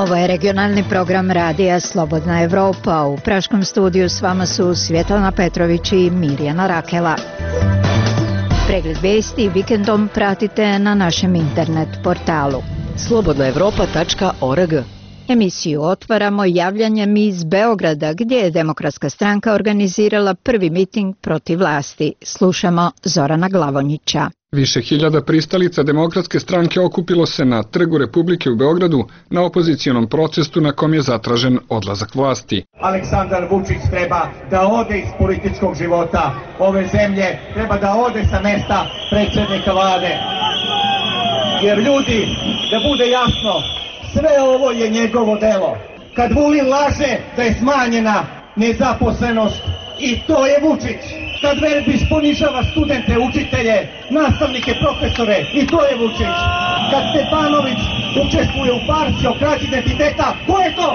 Ovo je regionalni program radija Slobodna Evropa. U praškom studiju s vama su Svjetlana Petrović i Mirjana Rakela. Pregled vijesti vikendom pratite na našem internet portalu slobodnaevropa.org. Emisiju otvaramo javljanjem iz Beograda, gdje je Demokratska stranka organizirala prvi miting protiv vlasti. Slušamo Zorana Glavonjića. Više hiljada pristalica Demokratske stranke okupilo se na Trgu Republike u Beogradu na opozicijonom protestu na kom je zatražen odlazak vlasti. Aleksandar Vučić treba da ode iz političkog života ove zemlje, treba da ode sa mesta predsjednika vlade. Jer ljudi, da bude jasno, sve ovo je njegovo delo. Kad Vulin laže da je smanjena nezaposlenost, i to je Vučić. Kad Verbiš ponižava studente, učitelje, nastavnike, profesore, i to je Vučić. Kad Stefanović učestvuje u farsi o krađi identiteta, ko je to?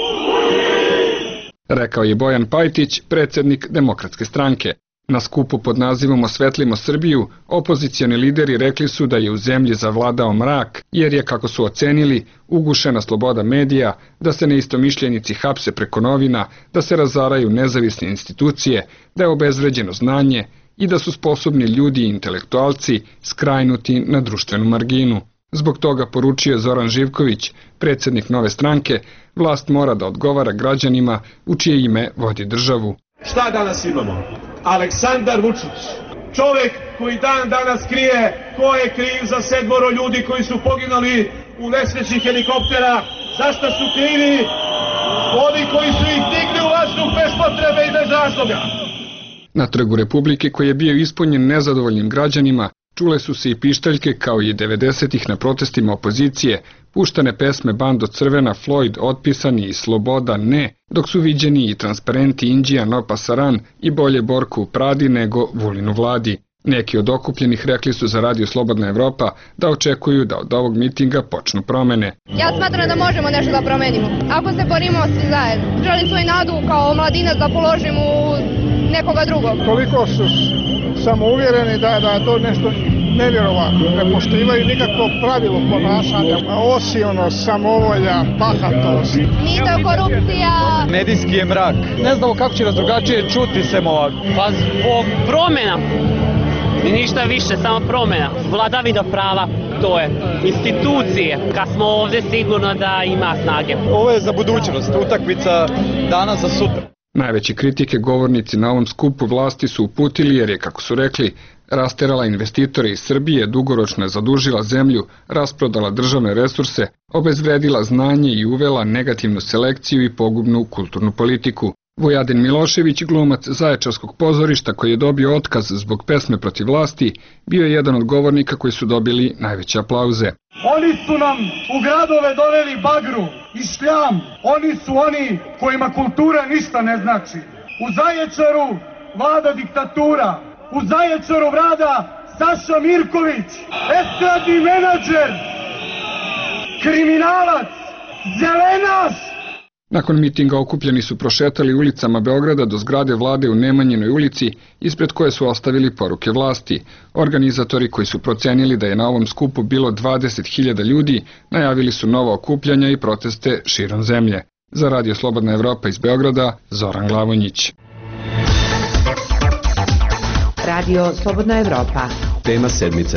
Rekao je Bojan Pajtić, predsjednik Demokratske stranke. Na skupu pod nazivom Osvetlimo Srbiju, opozicioni lideri rekli su da je u zemlji zavladao mrak, jer je, kako su ocenili, ugušena sloboda medija, da se neistomišljenici hapse preko novina, da se razaraju nezavisne institucije, da je obezvređeno znanje i da su sposobni ljudi i intelektualci skrajnuti na društvenu marginu. Zbog toga, poručio Zoran Živković, predsjednik Nove stranke, vlast mora da odgovara građanima u čije ime vodi državu. Šta danas imamo? Aleksandar Vučić, čovjek koji dan danas krije ko je kriv za 7 ljudi koji su poginuli u nesreći helikoptera. Zašto su krivi oni koji su ih digli u vazduh bez potrebe i bez razloga? Na Trgu Republike, koji je bio ispunjen nezadovoljnim građanima, čule su se i pištaljke kao i 90-ih na protestima opozicije, puštane pesme Bando Crvena, Floyd otpisani i Sloboda ne, dok su viđeni i transparenti Indija no pasaran i bolje Borku u Pradi nego Vulinu vladi. Neki od okupljenih rekli su za Radio Slobodna Evropa da očekuju da od ovog mitinga počnu promene. Ja smatram da možemo nešto da promenimo, ako se borimo svi zajedno. Želim svoju nadu kao mladinac da položim u nekoga drugog. Toliko su samouvjereni da to nešto nevjerovatno, ne poštivaju nikakvo pravilo ponašanja, osim samovolja, bahatost. Mito, korupcija. Medijski je mrak. Ne znamo kako će nas drugačije čuti sem ovako. Pa zbog promjena. I ništa više, samo promjena. Vladavina prava, to je. Institucije, kad smo ovdje sigurno da ima snage. Ovo je za budućnost, utakmica danas za sutra. Najveće kritike govornici na ovom skupu vlasti su uputili jer je, kako su rekli, rasterala investitore iz Srbije, dugoročno je zadužila zemlju, rasprodala državne resurse, obezvredila znanje i uvela negativnu selekciju i pogubnu kulturnu politiku. Vojadin Milošević, glumac Zaječarskog pozorišta koji je dobio otkaz zbog pesme protiv vlasti, bio je jedan od govornika koji su dobili najveće aplauze. Oni su nam u gradove doveli bagru i šljam. Oni su oni kojima kultura ništa ne znači. U Zaječaru vlada diktatura. U Zaječaru vlada Saša Mirković, estradni menadžer, kriminalac, zelenaš. Nakon mitinga okupljeni su prošetali ulicama Beograda do zgrade vlade u Nemanjinoj ulici, ispred koje su ostavili poruke vlasti. Organizatori, koji su procenili da je na ovom skupu bilo 20.000 ljudi, najavili su nova okupljanja i proteste širom zemlje. Za Radio Slobodna Evropa iz Beograda, Zoran Glavonjić. Radio Slobodna Evropa. Tema sedmice.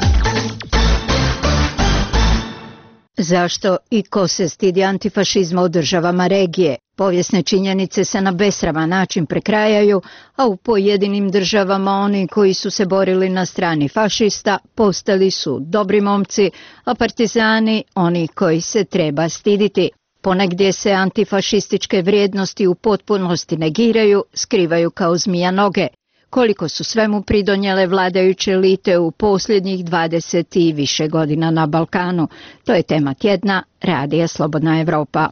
Zašto i ko se stidi antifašizma u državama regije? Povijesne činjenice se na besraman način prekrajaju, a u pojedinim državama oni koji su se borili na strani fašista postali su dobri momci, a partizani oni koji se treba stiditi. Ponegdje se antifašističke vrijednosti u potpunosti negiraju, skrivaju kao zmija noge. Koliko su svemu pridonijele vladajuće elite u posljednjih 20 i više godina na Balkanu. To je tema tjedna Radija Slobodna Evropa.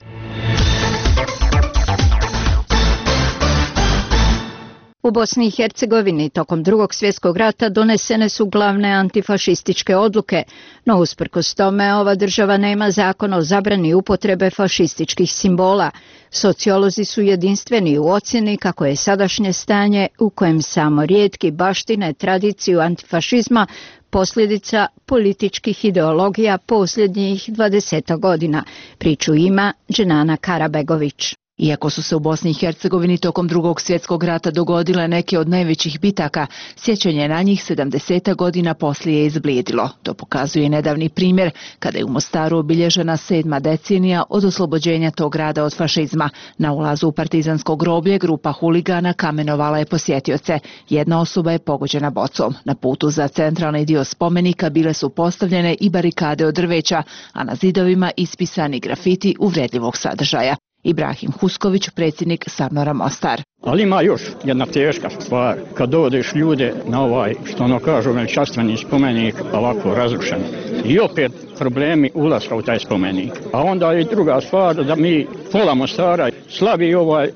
U Bosni i Hercegovini tokom Drugog svjetskog rata donesene su glavne antifašističke odluke, no usprkos tome ova država nema zakon o zabrani upotrebe fašističkih simbola. Sociolozi su jedinstveni u ocjeni kako je sadašnje stanje u kojem samo rijetki baštine tradiciju antifašizma posljedica političkih ideologija posljednjih 20 godina. Priču ima Dženana Karabegović. Iako su se u Bosni i Hercegovini tokom Drugog svjetskog rata dogodile neke od najvećih bitaka, sjećanje na njih 70 godina poslije je izblijedilo. To pokazuje nedavni primjer kada je u Mostaru obilježena 7. decenija od oslobođenja tog grada od fašizma. Na ulazu u partizansko groblje grupa huligana kamenovala je posjetioce. Jedna osoba je pogođena bocom. Na putu za centralni dio spomenika bile su postavljene i barikade od drveća, a na zidovima ispisani grafiti uvredljivog sadržaja. Ibrahim Husković, predsjednik Savnora Mostar. Ali ima još jedna teška stvar. Kad dovodiš ljude na ovaj, što ono kažu, veličanstveni spomenik, ovako razrušen. I opet problemi ulaska u taj spomenik. A onda je druga stvar da mi pola Mostara slavi ovaj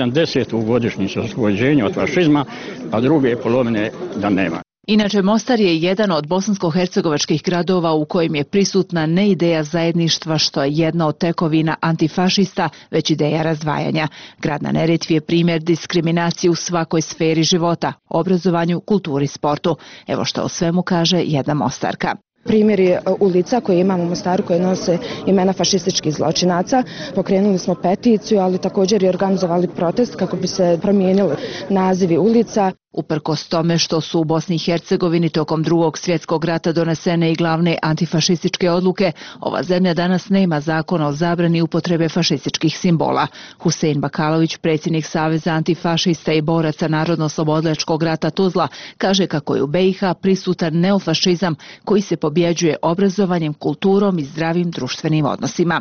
70. godišnjicu oslobođenja od fašizma, a druge polovine da nema. Inače, Mostar je jedan od bosansko-hercegovačkih gradova u kojem je prisutna ne ideja zajedništva, što je jedna od tekovina antifašista, već ideja razdvajanja. Grad na Neretvi je primjer diskriminacije u svakoj sferi života, obrazovanju, kulturi, sportu. Evo što o svemu kaže jedna Mostarka. Primjeri ulica koje imamo u Mostaru koje nose imena fašističkih zločinaca. Pokrenuli smo peticiju, ali također i organizovali protest kako bi se promijenili nazivi ulica. Uprkos tome što su u Bosni i Hercegovini tokom Drugog svjetskog rata donesene i glavne antifašističke odluke, ova zemlja danas nema zakona o zabrani upotrebe fašističkih simbola. Husein Bakalović, predsjednik Saveza antifašista i boraca Narodno-oslobodilačkog rata Tuzla, kaže kako je u BiH prisutan neofašizam koji se pobjeđuje obrazovanjem, kulturom i zdravim društvenim odnosima.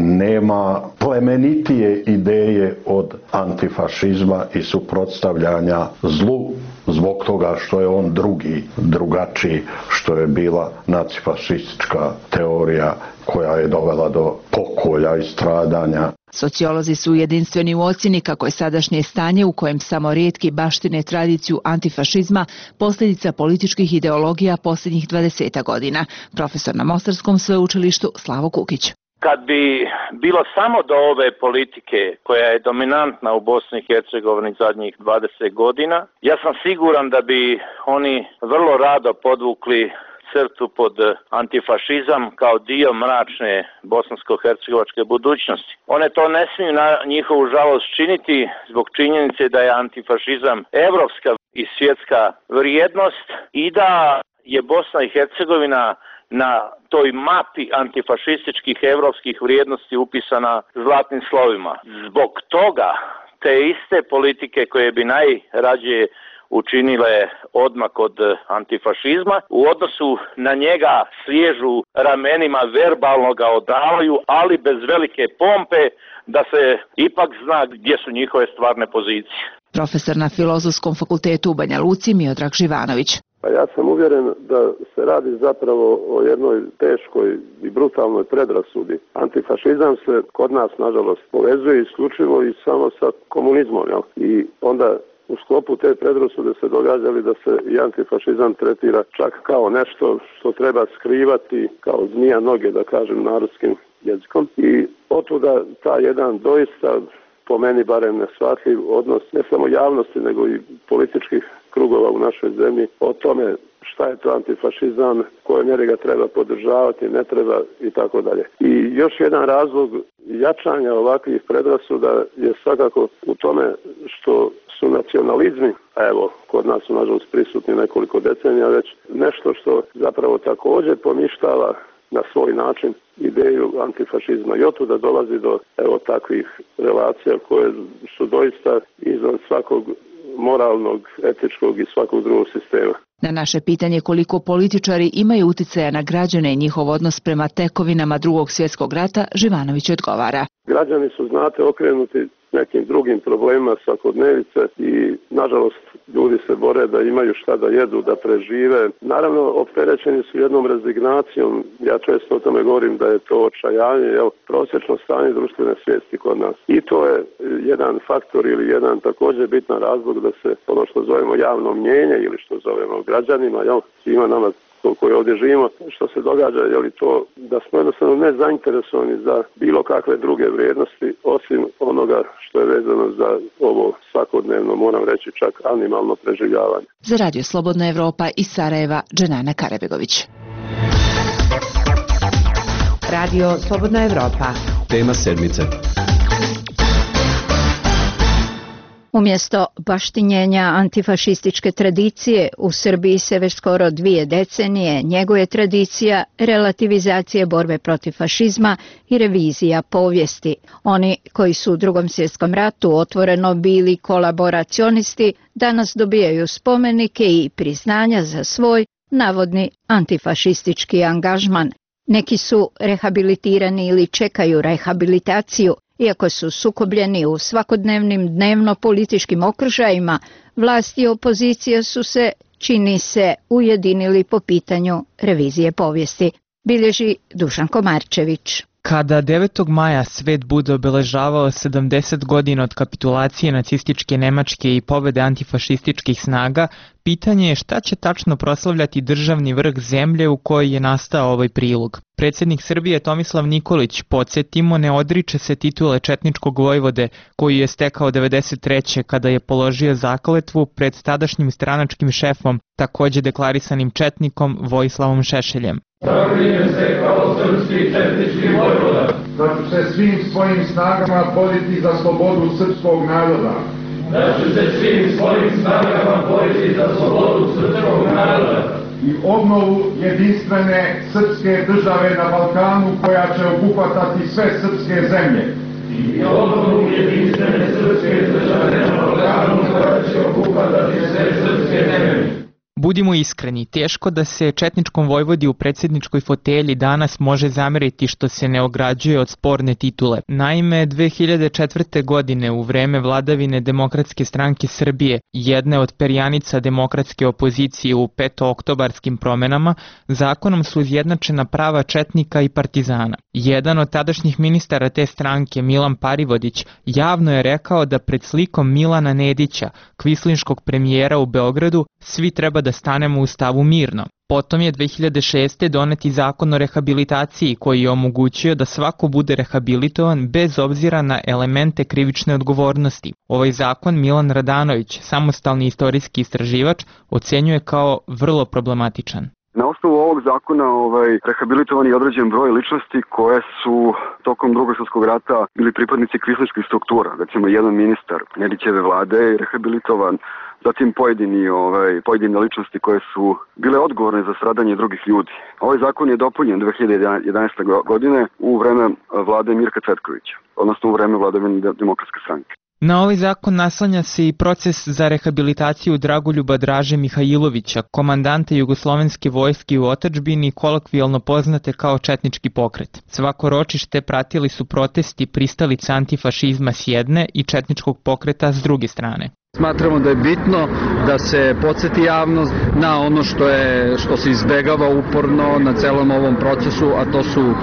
Nema plemenitije ideje od antifašizma i suprotstavljanja zlu zbog toga što je on drugačiji, što je bila nacifašistička teorija koja je dovela do pokolja i stradanja. Sociolozi su jedinstveni u ocjeni kako je sadašnje stanje u kojem samo rijetki baštine tradiciju antifašizma posljedica političkih ideologija posljednjih 20 godina. Profesor na Mostarskom sveučilištu Slavo Kukić. Kad bi bilo samo do ove politike koja je dominantna u Bosni i Hercegovini zadnjih 20 godina, ja sam siguran da bi oni vrlo rado podvukli crtu pod antifašizam kao dio mračne bosansko-hercegovačke budućnosti. One to ne smiju na njihovu žalost činiti zbog činjenice da je antifašizam evropska i svjetska vrijednost i da je Bosna i Hercegovina na toj mapi antifašističkih evropskih vrijednosti upisana zlatnim slovima. Zbog toga te iste politike koje bi najrađe učinile odmak od antifašizma, u odnosu na njega sliježu ramenima, verbalno ga odavaju, ali bez velike pompe, da se ipak zna gdje su njihove stvarne pozicije. Profesor na Filozofskom fakultetu u Banja Luci Miodrag Živanović. Pa ja sam uvjeren da se radi zapravo o jednoj teškoj i brutalnoj predrasudi. Antifašizam se kod nas, nažalost, povezuje isključivo i samo sa komunizmom. Jel? I onda u sklopu te predrasude se događali da se i antifašizam tretira čak kao nešto što treba skrivati, kao zmija noge, da kažem narodskim jezikom. I otuda ta jedan doista, po meni barem neshvatljiv odnos ne samo javnosti nego i političkih krugova u našoj zemlji o tome šta je to antifašizam, koje mjere ga treba podržavati, ne treba i tako dalje. I još jedan razlog jačanja ovakvih predrasuda je svakako u tome što su nacionalizmi, a evo kod nas su nažalost prisutni nekoliko decenija već, nešto što zapravo također poništava na svoj način ideju antifašizma i otuda dolazi do takvih relacija koje su doista izvan svakog moralnog, etičkog i svakog drugog sistema. Na naše pitanje koliko političari imaju utjecaja na građane i njihov odnos prema tekovinama Drugog svjetskog rata, Živanović odgovara. Građani su, znate, okrenuti nekim drugim problemima svakodnevice i, nažalost, ljudi se bore da imaju šta da jedu, da prežive. Naravno, opterećeni su jednom rezignacijom. Ja često o tome govorim da je to očajanje, prosječno stanje društvene svijesti kod nas. I to je jedan faktor ili jedan također bitan razlog da se ono što zovemo javno mnjenje ili što zovemo građanima, svima nama koji ovdje živimo, što se događa, je li to da smo jednostavno ne zainteresovani za bilo kakve druge vrijednosti, osim onoga što je vezano za ovo svakodnevno, moram reći čak animalno preživljavanje. Za Radio Slobodna Evropa iz Sarajeva, Dženana Karabegović. Radio Slobodna Evropa. Tema sedmice. Umjesto baštinjenja antifašističke tradicije, u Srbiji se već skoro 2 decenije njeguje tradicija relativizacije borbe protiv fašizma i revizija povijesti. Oni koji su u Drugom svjetskom ratu otvoreno bili kolaboracionisti, danas dobijaju spomenike i priznanja za svoj navodni antifašistički angažman. Neki su rehabilitirani ili čekaju rehabilitaciju. Iako su sukobljeni u svakodnevnim dnevno-političkim okružajima, vlast i opozicija su se, čini se, ujedinili po pitanju revizije povijesti, bilježi Dušan Komarčević. Kada 9. maja svet bude obeležavao 70 godina od kapitulacije nacističke Nemačke i pobede antifašističkih snaga, pitanje je šta će tačno proslavljati državni vrh zemlje u kojoj je nastao ovaj prilog. Predsjednik Srbije Tomislav Nikolić, podsjetimo, ne odriče se titule četničkog vojvode koju je stekao 93. kada je položio zakletvu pred tadašnjim stranačkim šefom, također deklarisanim četnikom Vojislavom Šešeljem. Zaklinjem se kao srpski četnički vojvoda da ću se svim svojim snagama boriti za slobodu srpskog naroda. Da ću se svim svojim snagama boriti za slobodu srpskog naroda. I obnovu jedinstvene srpske države na Balkanu koja će obuhvatati sve srpske zemlje. I obnovu jedinstvene srpske države na Balkanu koja će obuhvatati sve srpske zemlje. Budimo iskreni, teško da se četničkom vojvodi u predsjedničkoj fotelji danas može zameriti što se ne ograđuje od sporne titule. Naime, 2004. godine u vreme vladavine Demokratske stranke Srbije, jedne od perjanica demokratske opozicije u petooktobarskim promenama, zakonom su izjednačena prava četnika i partizana. Jedan od tadašnjih ministara te stranke, Milan Parivodić, javno je rekao da pred slikom Milana Nedića, kvislinškog premijera u Beogradu, svi treba da stanemo u stavu mirno. Potom je 2006. doneti zakon o rehabilitaciji koji je omogućio da svako bude rehabilitovan bez obzira na elemente krivične odgovornosti. Ovaj zakon Milan Radanović, samostalni istorijski istraživač, ocenjuje kao vrlo problematičan. Na osnovu ovog zakona rehabilitovan je određen broj ličnosti koje su tokom Drugog svjetskog rata bili pripadnici kvislinških struktura. Recimo jedan ministar Nedićeve vlade je rehabilitovan, zatim pojedine ličnosti koje su bile odgovorne za stradanje drugih ljudi. Ovaj zakon je dopunjen 2011. godine u vreme vlade Mirka Cvetkovića, odnosno u vreme vladavine Demokratske stranke. Na ovaj zakon naslanja se i proces za rehabilitaciju Dragoljuba Draže Mihajlovića, komandanta Jugoslovenske vojske u otadžbini, kolokvijalno poznate kao četnički pokret. Svako ročište pratili su protesti pristalica antifašizma s jedne i četničkog pokreta s druge strane. Smatramo da je bitno da se podsjeti javnost na ono što se izbegava uporno na celom ovom procesu, a to su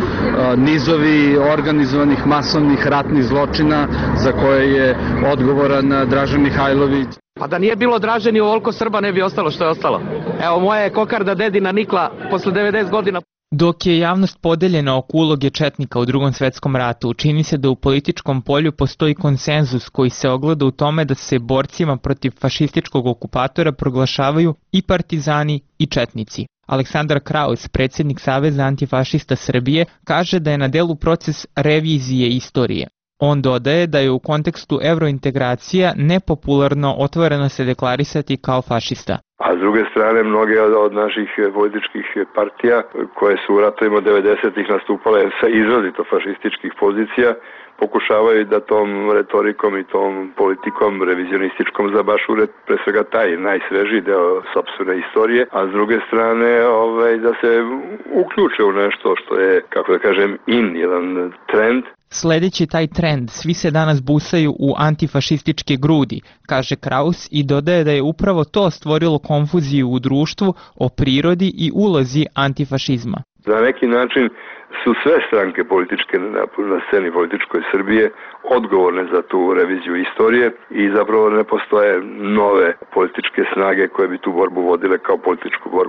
nizovi organizovanih masovnih ratnih zločina za koje je odgovoran Draža Mihajlović. Pa da nije bilo Draže ni ovoliko Srba ne bi ostalo što je ostalo. Evo moja je kokarda dedina nikla posle 90 godina. Dok je javnost podeljena oko uloge četnika u Drugom svjetskom ratu, čini se da u političkom polju postoji konsenzus koji se ogleda u tome da se borcima protiv fašističkog okupatora proglašavaju i partizani i četnici. Aleksandar Kraus, predsjednik Saveza antifašista Srbije, kaže da je na delu proces revizije istorije. On dodaje da je u kontekstu evrointegracija nepopularno otvoreno se deklarisati kao fašista. A s druge strane, mnoge od naših političkih partija koje su u ratovima 90-ih nastupale sa izrazito fašističkih pozicija, pokušavaju da tom retorikom i tom politikom revizionističkom zabašure pre svega taj najsvežiji deo sopstvene istorije, a s druge strane da se uključe u nešto što je, kako da kažem, jedan trend. Sledeći taj trend, svi se danas busaju u antifašističke grudi, kaže Kraus i dodaje da je upravo to stvorilo konfuziju u društvu o prirodi i ulozi antifašizma. Na neki način su sve stranke političke na sceni političkoj Srbije odgovorne za tu reviziju istorije i zapravo ne postoje nove političke snage koje bi tu borbu vodile kao političku borbu.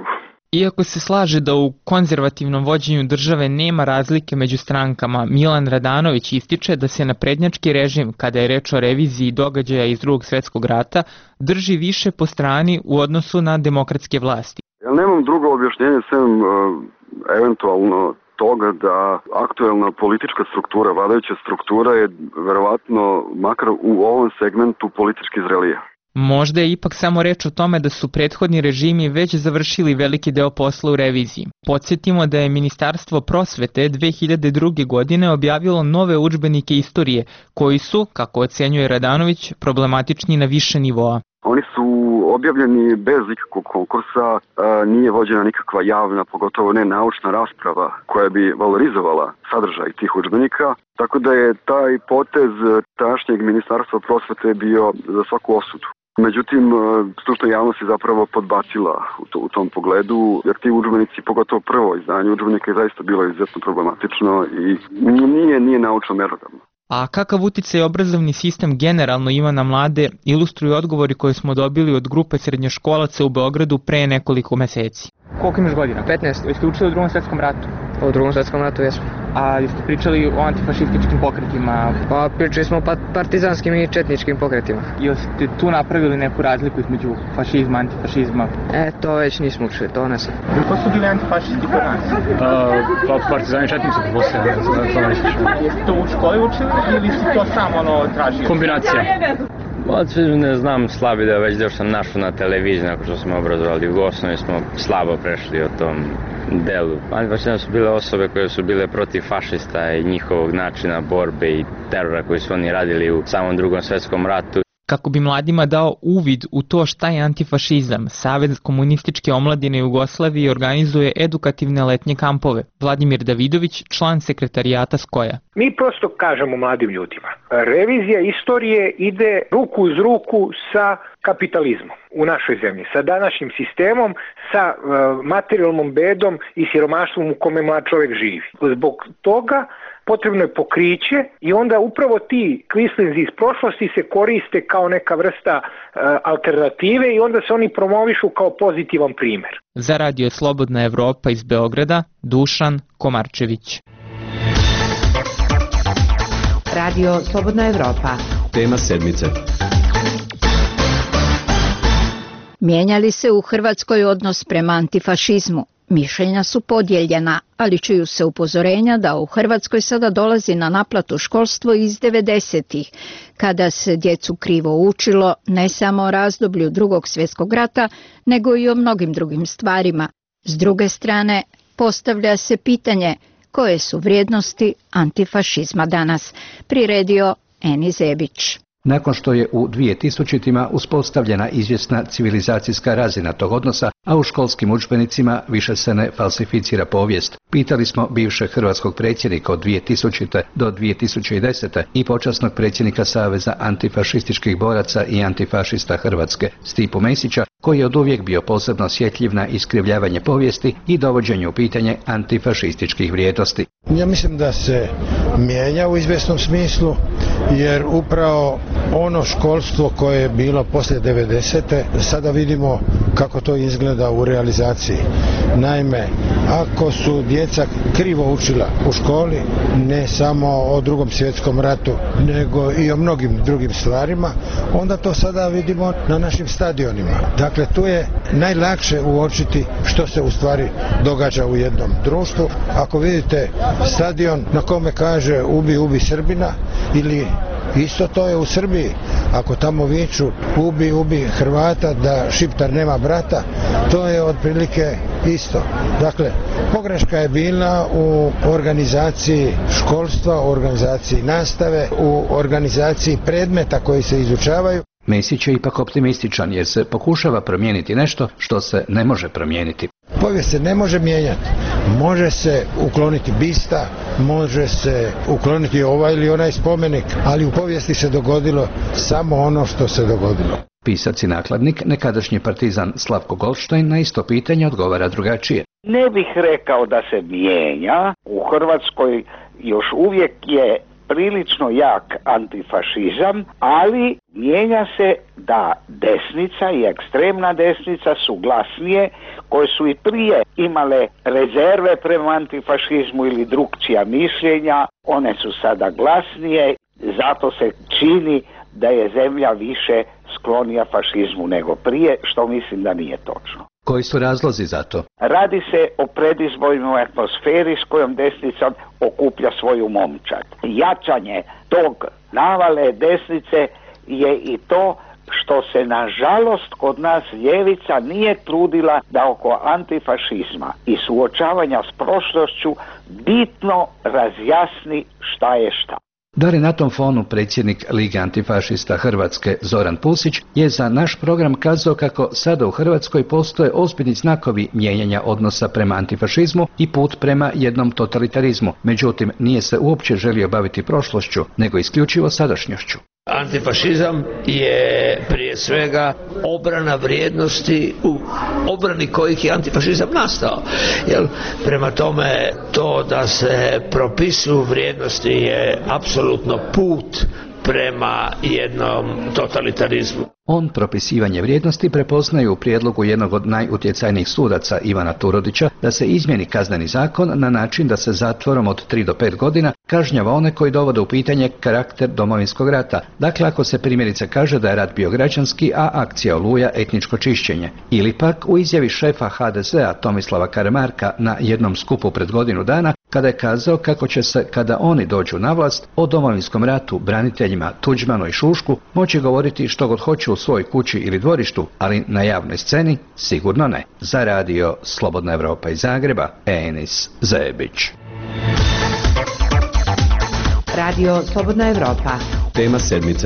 Iako se slaže da u konzervativnom vođenju države nema razlike među strankama, Milan Radanović ističe da se naprednjački režim, kada je reč o reviziji događaja iz Drugog svjetskog rata, drži više po strani u odnosu na demokratske vlasti. Ja nemam drugo objašnjenje sem eventualno toga da aktuelna politička struktura, vladajuća struktura je verovatno, makar u ovom segmentu, politički zrelija. Možda je ipak samo reč o tome da su prethodni režimi već završili veliki deo posla u reviziji. Podsjetimo da je Ministarstvo prosvete 2002. godine objavilo nove udžbenike istorije, koji su, kako ocenjuje Radanović, problematični na više nivoa. Oni su objavljeni bez ikakvog konkursa, nije vođena nikakva javna, pogotovo ne naučna rasprava koja bi valorizovala sadržaj tih udžbenika, tako da je taj potez tadašnjeg Ministarstva prosvete bio za svaku osudu. Međutim, stručna javnost je zapravo podbacila u tom pogledu, jer ti udžbenici, pogotovo prvo izdanje udžbenika, je zaista bilo izuzetno problematično i nije naučno merodavno. A kakav uticaj obrazovni sistem generalno ima na mlade, ilustruju odgovori koje smo dobili od grupe srednjoškolaca u Beogradu pre nekoliko meseci. Koliko imaš godina? 15. Jeste učili u Drugom svjetskom ratu? U Drugom svjetskom ratu jesmo. A jeste pričali o antifašističkim pokretima? Pa pričali smo o partizanskim i četničkim pokretima. Jeste tu napravili neku razliku između fašizma, antifašizma? To već nismo učili, to ne sam. Ko su bili antifašisti kod nas? Pa partizani i četnici, Jeste to u školi učili ili si to samo tražio? Kombinacija. Ne znam, slabi da već deo sam našao na televiziji, nakon što smo obrazovali u osnovi, smo slabo prešli o tom delu. Antifašizam su bile osobe koje su bile protiv fašista i njihovog načina borbe i terora koji su oni radili u samom Drugom svjetskom ratu. Kako bi mladima dao uvid u to šta je antifašizam, Savez komunističke omladine Jugoslavije organizuje edukativne letnje kampove. Vladimir Davidović, član sekretarijata SKOJ-a. Mi prosto kažemo mladim ljudima, revizija istorije ide ruku uz ruku sa kapitalizmom u našoj zemlji, sa današnjim sistemom, sa materijalnom bedom i siromaštvom u kome mlad čovjek živi. Zbog toga potrebno je pokriće i onda upravo ti kvislinzi iz prošlosti se koriste kao neka vrsta alternative i onda se oni promovišu kao pozitivan primjer. Za Radio Slobodna Evropa iz Beograda, Dušan Komarčević. Radio Slobodna Evropa. Tema sedmice. Mijenja li se u Hrvatskoj odnos prema antifašizmu? Mišljenja su podijeljena, ali čuju se upozorenja da u Hrvatskoj sada dolazi na naplatu školstvo iz 90-ih, kada se djecu krivo učilo ne samo o razdoblju Drugog svjetskog rata, nego i o mnogim drugim stvarima. S druge strane, postavlja se pitanje koje su vrijednosti antifašizma danas, priredio Eni Zebić. Nakon što je u 2000-ima uspostavljena izvjesna civilizacijska razina tog odnosa, a u školskim udžbenicima više se ne falsificira povijest, pitali smo bivšeg hrvatskog predsjednika od 2000. do 2010. i počasnog predsjednika Saveza antifašističkih boraca i antifašista Hrvatske, Stipu Mesića, koji je oduvijek bio posebno osjetljiv na iskrivljavanje povijesti i dovođenje u pitanje antifašističkih vrijednosti. Ja mislim da se mijenja u izvjesnom smislu, jer upravo ono školstvo koje je bilo poslije 90. sada vidimo kako to izgleda u realizaciji. Naime, ako su djeca krivo učila u školi, ne samo o Drugom svjetskom ratu, nego i o mnogim drugim stvarima, onda to sada vidimo na našim stadionima. Dakle, tu je najlakše uočiti što se u stvari događa u jednom društvu. Ako vidite stadion na kome kaže ubi, ubi Srbina, ili isto to je u Srbiji, ako tamo viču ubi, ubi Hrvata, da Šiptar nema brata, to je otprilike isto. Dakle, pogreška je bila u organizaciji školstva, u organizaciji nastave, u organizaciji predmeta koji se izučavaju. Mesić je ipak optimističan jer se pokušava promijeniti nešto što se ne može promijeniti. Povijest se ne može mijenjati. Može se ukloniti bista, može se ukloniti ovaj ili onaj spomenik, ali u povijesti se dogodilo samo ono što se dogodilo. Pisac i nakladnik, nekadašnji partizan Slavko Goldstein, na isto pitanje odgovara drugačije. Ne bih rekao da se mijenja. U Hrvatskoj još uvijek je prilično jak antifašizam, ali mijenja se da desnica i ekstremna desnica su glasnije, koje su i prije imale rezerve prema antifašizmu ili drukčija mišljenja, one su sada glasnije, zato se čini da je zemlja više sklonija fašizmu nego prije, što mislim da nije točno. Koji su razlozi za to? Radi se o predizbornoj atmosferi s kojom desnica okuplja svoju momčad. Jačanje tog navale desnice je i to što se nažalost kod nas ljevica nije trudila da oko antifašizma i suočavanja s prošlošću bitno razjasni šta je šta. Da li na tom fonu predsjednik Lige antifašista Hrvatske Zoran Pusić je za naš program kazao kako sada u Hrvatskoj postoje ozbiljni znakovi mijenjanja odnosa prema antifašizmu i put prema jednom totalitarizmu. Međutim, nije se uopće želio baviti prošlošću, nego isključivo sadašnjošću. Antifašizam je prije svega obrana vrijednosti u obrani kojih je antifašizam nastao. Prema tome, to da se propisuju vrijednosti je apsolutno put prema jednom totalitarizmu. On propisivanje vrijednosti prepoznaje u prijedlogu jednog od najutjecajnijih sudaca Ivana Turudića da se izmijeni kazneni zakon na način da se zatvorom od 3 do 5 godina kažnjava one koji dovode u pitanje karakter Domovinskog rata. Dakle, ako se primjerice kaže da je rat bio građanski, a akcija Oluja etničko čišćenje. Ili pak u izjavi šefa HDZ-a Tomislava Karamarka na jednom skupu pred godinu dana, kada je kazao kako će se, kada oni dođu na vlast, o Domovinskom ratu, braniteljima Tuđmanu i Šušku moći govoriti što god hoće u svojoj kući ili dvorištu, ali na javnoj sceni sigurno ne. Za radio Slobodna Evropa iz Zagreba, Enis Zebić. Radio Slobodna Evropa. Tema sedmice.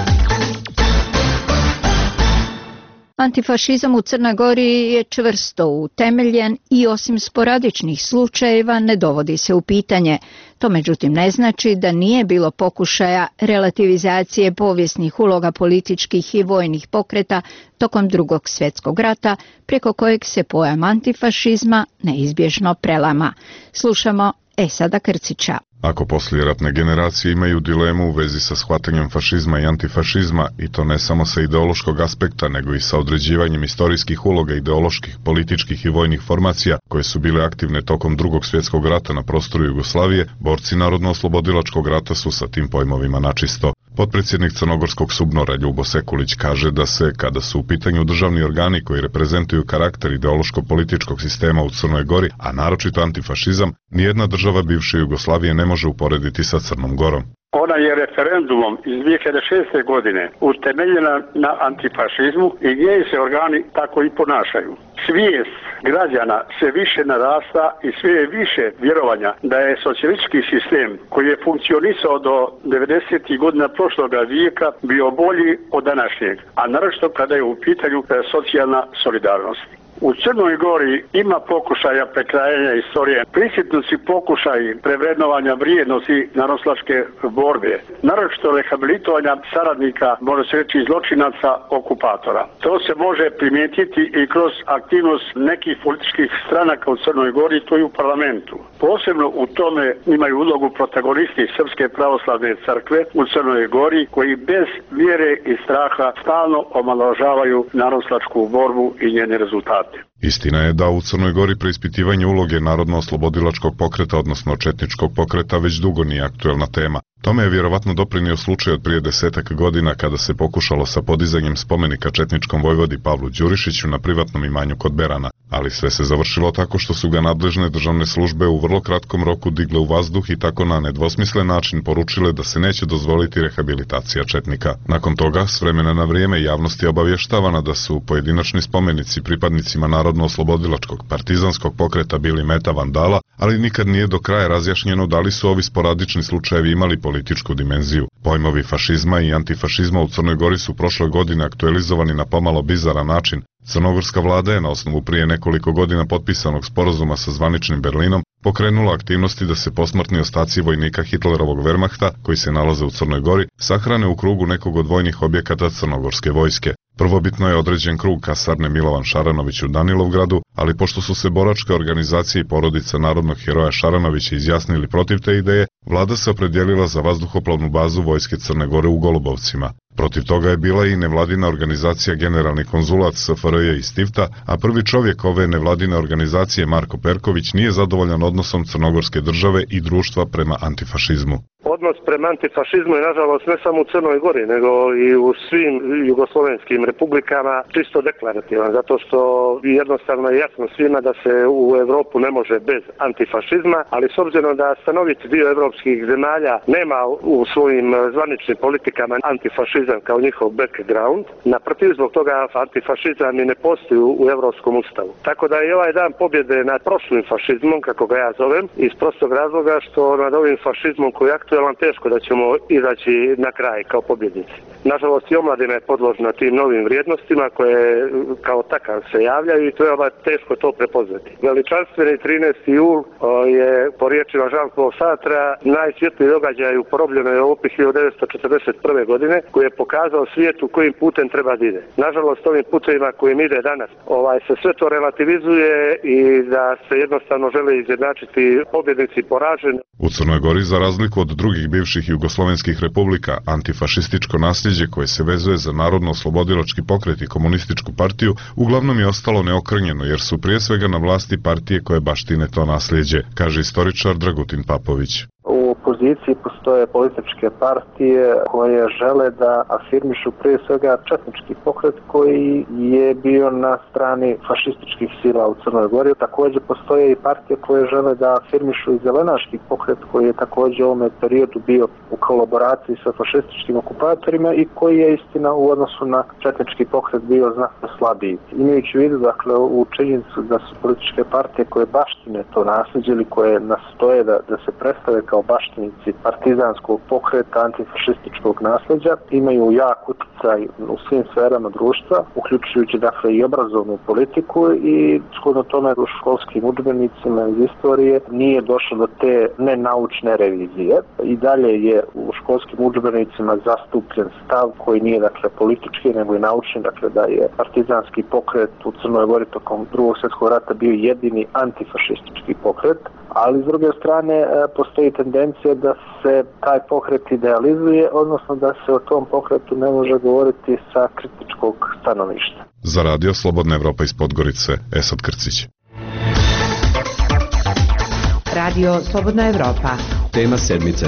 Antifašizam u Crnoj Gori je čvrsto utemeljen i osim sporadičnih slučajeva ne dovodi se u pitanje. To međutim ne znači da nije bilo pokušaja relativizacije povijesnih uloga političkih i vojnih pokreta tokom Drugog svjetskog rata, preko kojeg se pojam antifašizma neizbježno prelama. Slušamo Esada Krcića. Ako poslijeratne generacije imaju dilemu u vezi sa shvatanjem fašizma i antifašizma, i to ne samo sa ideološkog aspekta, nego i sa određivanjem istorijskih uloga ideoloških, političkih i vojnih formacija koje su bile aktivne tokom Drugog svjetskog rata na prostoru Jugoslavije, borci Narodno-oslobodilačkog rata su sa tim pojmovima načisto. Potpredsjednik Crnogorskog SUBNOR-a Ljubo Sekulić kaže da se, kada su u pitanju državni organi koji reprezentuju karakter ideološko-političkog sistema u Crnoj Gori, a naročito antifašizam, nijedna država bivše Jugoslavije ne može uporediti sa Crnom Gorom. Ona je referendumom iz 2006. godine utemeljena na antifašizmu i njeni se organi tako i ponašaju. Svijest građana se više narasta i sve je više vjerovanja da je socijalistički sistem koji je funkcionisao do 90. godina prošloga vijeka bio bolji od današnjeg, a naročito kada je u pitanju socijalna solidarnost. U Crnoj Gori ima pokušaja prekrajanja istorije, prisjetnici pokušaj prevrednovanja vrijednosti narodnooslobodilačke borbe, naročito rehabilitovanja saradnika, može se reći zločinaca okupatora. To se može primijetiti i kroz aktivnost nekih političkih stranaka u Crnoj Gori, to i u parlamentu. Posebno u tome imaju ulogu protagonisti Srpske pravoslavne crkve u Crnoj Gori, koji bez vjere i straha stalno omalovažavaju narodnooslobodilačku borbu i njene rezultate. Istina je da u Crnoj Gori preispitivanje uloge Narodno-oslobodilačkog pokreta, odnosno četničkog pokreta, već dugo nije aktuelna tema. Tome je vjerovatno doprinio slučaj od prije 10 godina kada se pokušalo sa podizanjem spomenika četničkom vojvodi Pavlu Đurišiću na privatnom imanju kod Berana, ali sve se završilo tako što su ga nadležne državne službe u vrlo kratkom roku digle u vazduh i tako na nedvosmislen način poručile da se neće dozvoliti rehabilitacija četnika. Nakon toga, s vremena na vrijeme, javnost je obavještavana da su pojedinačni spomenici pripadnicima Narodno-oslobodilačkog partizanskog pokreta bili meta vandala, ali nikad nije do kraja razjašnjeno da li su ovi sporadični slučajevi imali političku dimenziju. Pojmovi fašizma i antifašizma u Crnoj Gori su prošle godine aktualizovani na pomalo bizaran način. Crnogorska vlada je na osnovu prije nekoliko godina potpisanog sporazuma sa zvaničnim Berlinom pokrenula aktivnosti da se posmrtni ostaci vojnika Hitlerovog Wehrmachta, koji se nalaze u Crnoj Gori, sahrane u krugu nekog od vojnih objekata crnogorske vojske. Prvobitno je određen krug kasarne Milovan Šaranović u Danilovgradu, ali pošto su se boračke organizacije i porodica narodnog heroja Šaranovića izjasnili protiv te ideje, vlada se opredjelila za vazduhoplovnu bazu vojske Crne Gore u Golubovcima. Protiv toga je bila i nevladina organizacija Generalni konzulat SFRJ iz Tivta, a prvi čovjek ove nevladine organizacije Marko Perković nije zadovoljan odnosom crnogorske države i društva prema antifašizmu. Odnos prema antifašizmu je nažalost ne samo u Crnoj Gori, nego i u svim jugoslovenskim republikama čisto deklarativan, zato što jednostavno je jasno svima da se u Europu ne može bez antifašizma, ali s obzirom da stanovit dio evropskih zemalja nema u svojim zvaničnim politikama antifašizam kao njihov background, naprotiv zbog toga antifašizam i ne postoji u Evropskom ustavu. Tako da je ovaj dan pobjede nad prošlim fašizmom, kako ga ja zovem, iz prostog razloga što nad ovim fašizmom koji je aktualan teško da ćemo izaći na kraj kao pobjednici. Nažalost i omladina je podložna tim novim vrijednostima koje kao takav se javljaju i to je teško to prepoznati. Veličanstveni 13. jul je po riječima Jean-Paul Sartra najsvjetliji događaj u porobljenoj Europi 1941. godine koji je pokazao svijetu kojim putem treba da ide. Nažalost ovim putevima kojim ide danas se sve to relativizuje i da se jednostavno žele izjednačiti pobjednici i poraženi. U Crnoj Gori, za razliku od drugih bivših jugoslovenskih republika, antifašističko nasljeđe koje se vezuje za Narodno-oslobodilački pokret i komunističku partiju uglavnom je ostalo neokrnjeno jer su prije svega na vlasti partije koje baštine to nasljeđe, kaže istoričar Dragutin Papović. U opoziciji postoje političke partije koje žele da afirmišu prije svega četnički pokret koji je bio na strani fašističkih sila u Crnoj Gori. Također postoje i partije koje žele da afirmišu i zelenaški pokret koji je također u ovom periodu bio u kolaboraciji sa fašističkim okupatorima i koji je istina u odnosu na četnički pokret bio znatno slabiji. Imajući u vidu u činjenicu da su političke partije koje baštine to nasljeđe ili koje nastoje da se predstave kao baštinici partizanskog pokreta, antifašističkog nasljeđa, imaju jak utjecaj u svim sferama društva, uključujući i obrazovnu politiku i shodno tome u školskim udžbenicima iz istorije nije došlo do te nenaučne revizije. I dalje je u školskim udžbenicima zastupljen stav koji nije politički nego i naučni, da je partizanski pokret u Crnoj Gori tokom Drugog svjetskog rata bio jedini antifašistički pokret, ali s druge strane postoji tendencija da se taj pokret idealizuje, odnosno da se o tom pokretu ne može govoriti sa kritičkog stanovišta. Za radio Slobodna Evropa iz Podgorice, Esad Krcić. Radio Slobodna Evropa. Tema sedmice.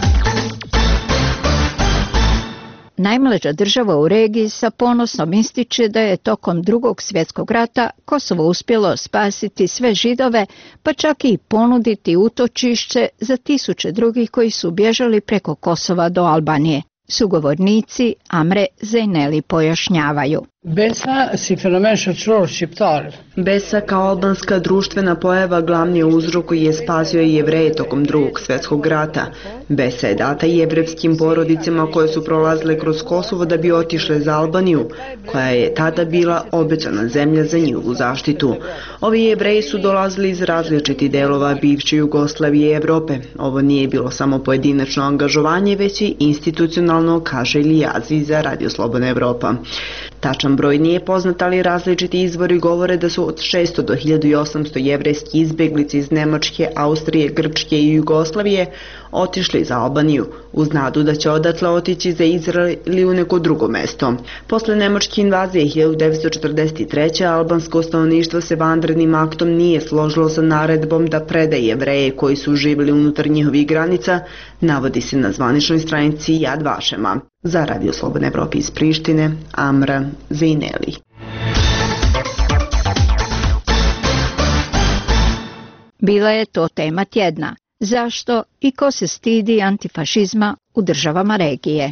Najmlađa država u regiji sa ponosom ističe da je tokom Drugog svjetskog rata Kosovo uspjelo spasiti sve Židove, pa čak i ponuditi utočišće za tisuće drugih koji su bježali preko Kosova do Albanije. Sugovornici Amre Zejneli pojašnjavaju. Besa si fenomen shoqëror shqiptar. Besa kao albanska društvena pojava glavni uzrok koji je spasio i Jevreje tokom Drugog svjetskog rata. Besa je data jevrejskim porodicama koje su prolazile kroz Kosovo da bi otišle za Albaniju, koja je tada bila obećana zemlja za njihovu zaštitu. Ovi Jevreji su dolazili iz različitih delova bivše Jugoslavije i Evrope. Ovo nije bilo samo pojedinačno angažovanje, već i institucionalno, kaže Ilijazi za Radio Slobodna Evropa. Tačan broj nije poznat, ali različiti izvori govore da su od 600 do 1800 jevrejski izbjeglici iz Nemačke, Austrije, Grčke i Jugoslavije otišli za Albaniju, uz nadu da će odatle otići za Izrael ili u neko drugo mesto. Posle nemačke invazije 1943. albansko stanovništvo se vanrednim aktom nije složilo sa naredbom da preda Jevreje koji su živjeli unutar njihovih granica, navodi se na zvaničnoj stranici Yad Vašema. Za Radio Slobodna Evropa iz Prištine, Amra Zejneli. Bila je to tema tjedna. Zašto i ko se stidi antifašizma u državama regije?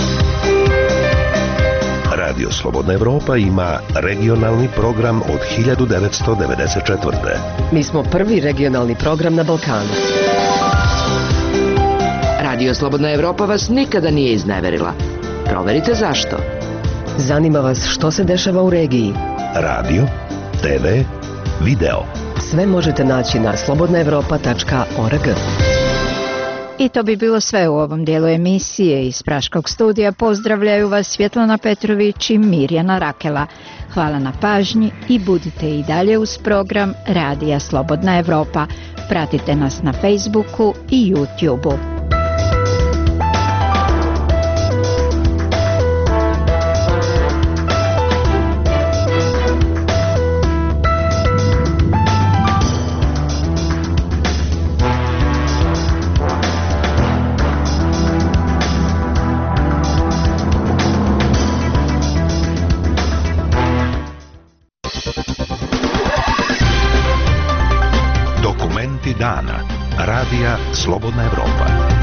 Radio Slobodna Evropa ima regionalni program od 1994. Mi smo prvi regionalni program na Balkanu. Radio Slobodna Evropa vas nikada nije izneverila. Proverite zašto. Zanima vas što se dešava u regiji. Radio, TV, video. Sve možete naći na slobodnaevropa.org. I to bi bilo sve u ovom dijelu emisije. Iz Praškog studija pozdravljaju vas Svjetlana Petrović i Mirjana Rakela. Hvala na pažnji i budite i dalje uz program Radija Slobodna Evropa. Pratite nas na Facebooku i YouTubeu. Dana. Radija Slobodna Evropa.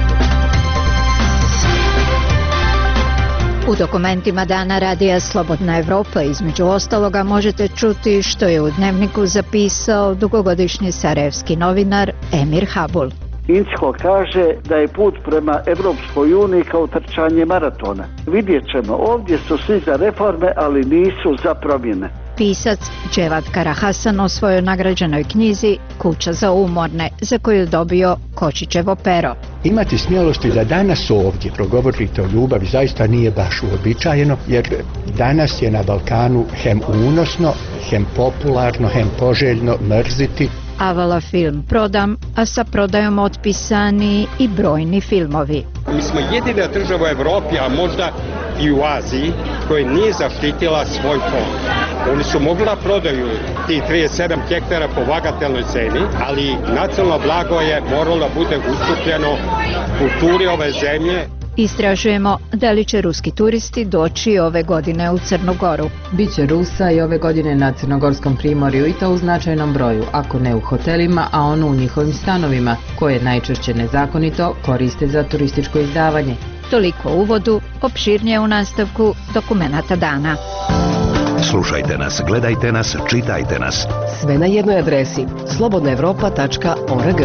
U dokumentima Dana Radija Slobodna Evropa između ostaloga možete čuti što je u Dnevniku zapisao dugogodišnji sarajevski novinar Emir Habul. Incko kaže da je put prema Evropskoj uniji kao trčanje maratona. Vidjet ćemo, ovdje su svi za reforme, ali nisu za promjene. Pisac Dževad Karahasan o svojoj nagrađenoj knjizi Kuća za umorne, za koju je dobio Kočićevo pero. Imati smjelosti da danas ovdje progovorite o ljubavi zaista nije baš uobičajeno, jer danas je na Balkanu hem unosno, hem popularno, hem poželjno mrziti. Avala film Prodam, a sa prodajom otpisani i brojni filmovi. Mi smo jedina država u Evropi, a možda i u Aziji, koja nije zaštitila svoj fond. Oni su mogli da prodaju ti 37 hektara po bagatelnoj ceni, ali nacionalno blago je moralo da bude ustupljeno kulturi ove zemlje. Istražujemo da li će ruski turisti doći ove godine u Crnu Goru. Biće Rusa i ove godine na Crnogorskom primorju i to u značajnom broju, ako ne u hotelima, a ono u njihovim stanovima, koje najčešće nezakonito koriste za turističko izdavanje. Toliko u uvodu, opširnije u nastavku dokumenata dana. Slušajte nas, gledajte nas, čitajte nas. Sve na jednoj adresi slobodnaevropa.org.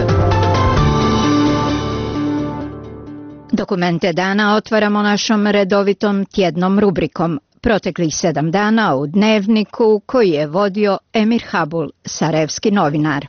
Dokumente dana otvaramo našom redovitom tjednom rubrikom. Proteklih 7 dana u Dnevniku koji je vodio Emir Habul, sarajevski novinar.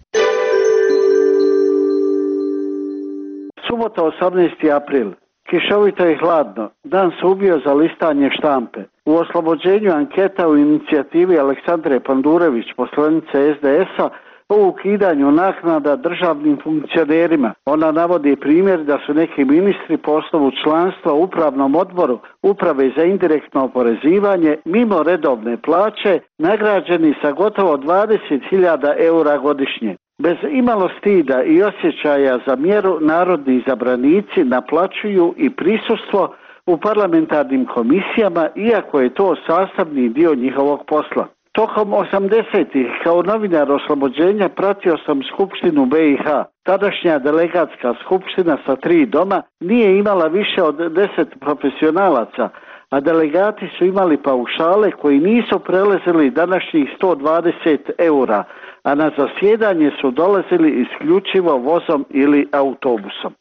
Subota 18. april. Kišovito i hladno. Dan se ubio za listanje štampe. U oslobođenju anketa u inicijativi Aleksandre Pandurević, poslanice SDS-a, o ukidanju naknada državnim funkcionerima. Ona navodi primjer da su neki ministri po osnovu članstva u upravnom odboru Uprave za indirektno oporezivanje mimo redovne plaće nagrađeni sa gotovo 20.000 eura godišnje. Bez imalo stida i osjećaja za mjeru narodni izabranici naplaćuju i prisustvo u parlamentarnim komisijama, iako je to sastavni dio njihovog posla. Tokom 80-ih kao novinar oslobođenja pratio sam Skupštinu BiH. Tadašnja delegatska skupština sa 3 doma nije imala više od 10 profesionalaca, a delegati su imali paušale koji nisu prelazili današnjih 120 eura, a na zasjedanje su dolazili isključivo vozom ili autobusom.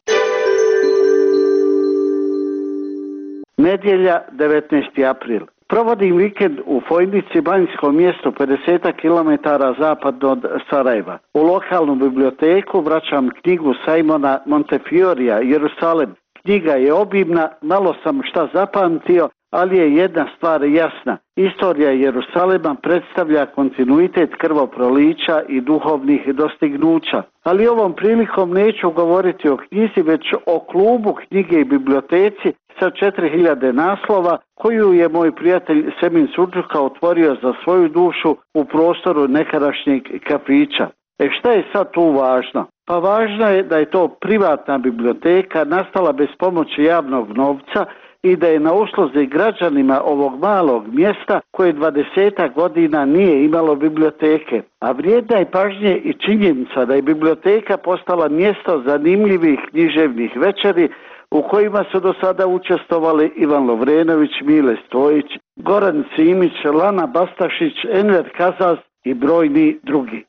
Nedjelja, 19. april. Provodim vikend u Fojnici, manjskom mjestu 50 km zapadno od Sarajeva. U lokalnu biblioteku vraćam knjigu Simona Montefiorija Jerusalem. Knjiga je obimna, malo sam šta zapamtio, ali je jedna stvar jasna. Istorija Jerusalema predstavlja kontinuitet krvoprolića i duhovnih dostignuća. Ali ovom prilikom neću govoriti o knjizi, već o klubu knjige i biblioteci sa 4000 naslova koju je moj prijatelj Semin Surđuka otvorio za svoju dušu u prostoru nekadašnjeg kafića. Šta je sad tu važno? Pa važno je da je to privatna biblioteka nastala bez pomoći javnog novca i da je na usluzi građanima ovog malog mjesta koje 20 godina nije imalo biblioteke. A vrijedna je pažnje i činjenica da je biblioteka postala mjesto zanimljivih književnih večeri u kojima su do sada učestvovali Ivan Lovrenović, Mile Stojić, Goran Simić, Lana Bastašić, Enver Kazas i brojni drugi.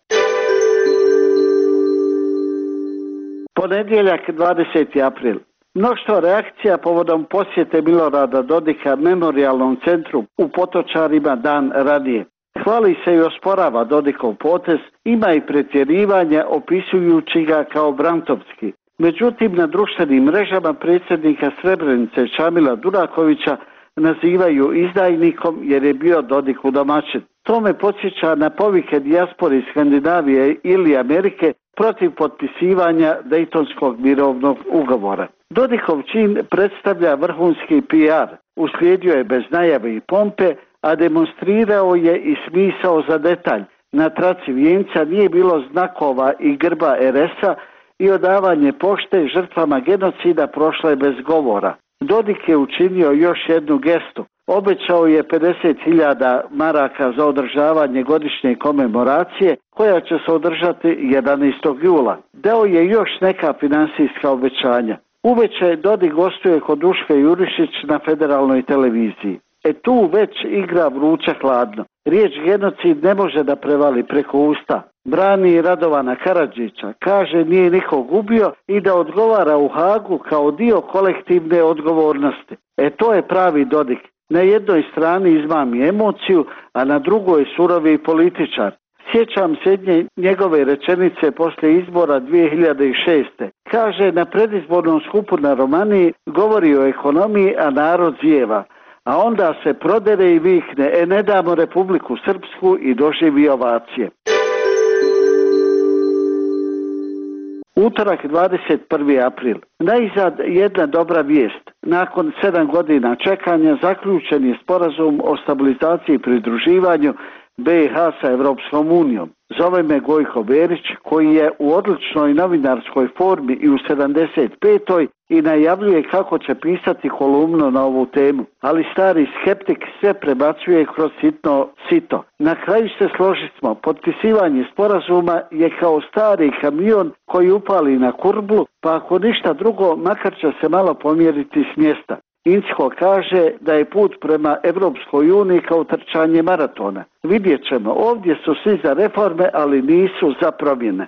Ponedjeljak, 20. april. Mnoštvo reakcija povodom posjete Milorada Dodika memorijalnom centru u Potočarima dan ranije. Hvali se i osporava Dodikov potez, ima i pretjerivanja opisujući ga kao brantovski. Međutim, na društvenim mrežama predsjednika Srebrenice Šamila Durakovića nazivaju izdajnikom jer je bio Dodiku domaćin. To me podsjeća na povike dijaspore iz Skandinavije ili Amerike protiv potpisivanja Dejtonskog mirovnog ugovora. Dodikov čin predstavlja vrhunski PR. Uslijedio je bez najave i pompe, a demonstrirao je i smisao za detalj. Na traci vijenca nije bilo znakova i grba RS-a i odavanje pošte žrtvama genocida prošlo je bez govora. Dodik je učinio još jednu gestu. Obećao je 50.000 maraka za održavanje godišnje komemoracije koja će se održati 11. jula. Dao je još neka finansijska obećanja. Uveče Dodik gostuje kod Duške Jurišić na federalnoj televiziji. Tu već igra vruće hladno. Riječ genocid ne može da prevali preko usta. Brani Radovana Karadžića, kaže nije nikog ubio i da odgovara u Hagu kao dio kolektivne odgovornosti. To je pravi Dodik. Na jednoj strani izmami emociju, a na drugoj surovi političar. Sjećam se jedne njegove rečenice poslije izbora 2006. Kaže, na predizbornom skupu na Romaniji govori o ekonomiji, a narod zijeva. A onda se prodere i vikne, ne damo Republiku Srpsku i doživi ovacije. Utorak 21. april. Najzad jedna dobra vijest. Nakon 7 godina čekanja zaključen je sporazum o stabilizaciji i pridruživanju BiH sa Europskom unijom. Zove me Gojko Berić koji je u odličnoj novinarskoj formi i u 75. i najavljuje kako će pisati kolumnu na ovu temu. Ali stari skeptik sve prebacuje kroz sitno sito. Na kraju se složimo, potpisivanje sporazuma je kao stari kamion koji upali na kurblu, pa ako ništa drugo, makar će se malo pomjeriti s mjesta. Incko kaže da je put prema Europskoj uniji kao trčanje maratona. Vidjet ćemo, ovdje su svi za reforme, ali nisu za promjene.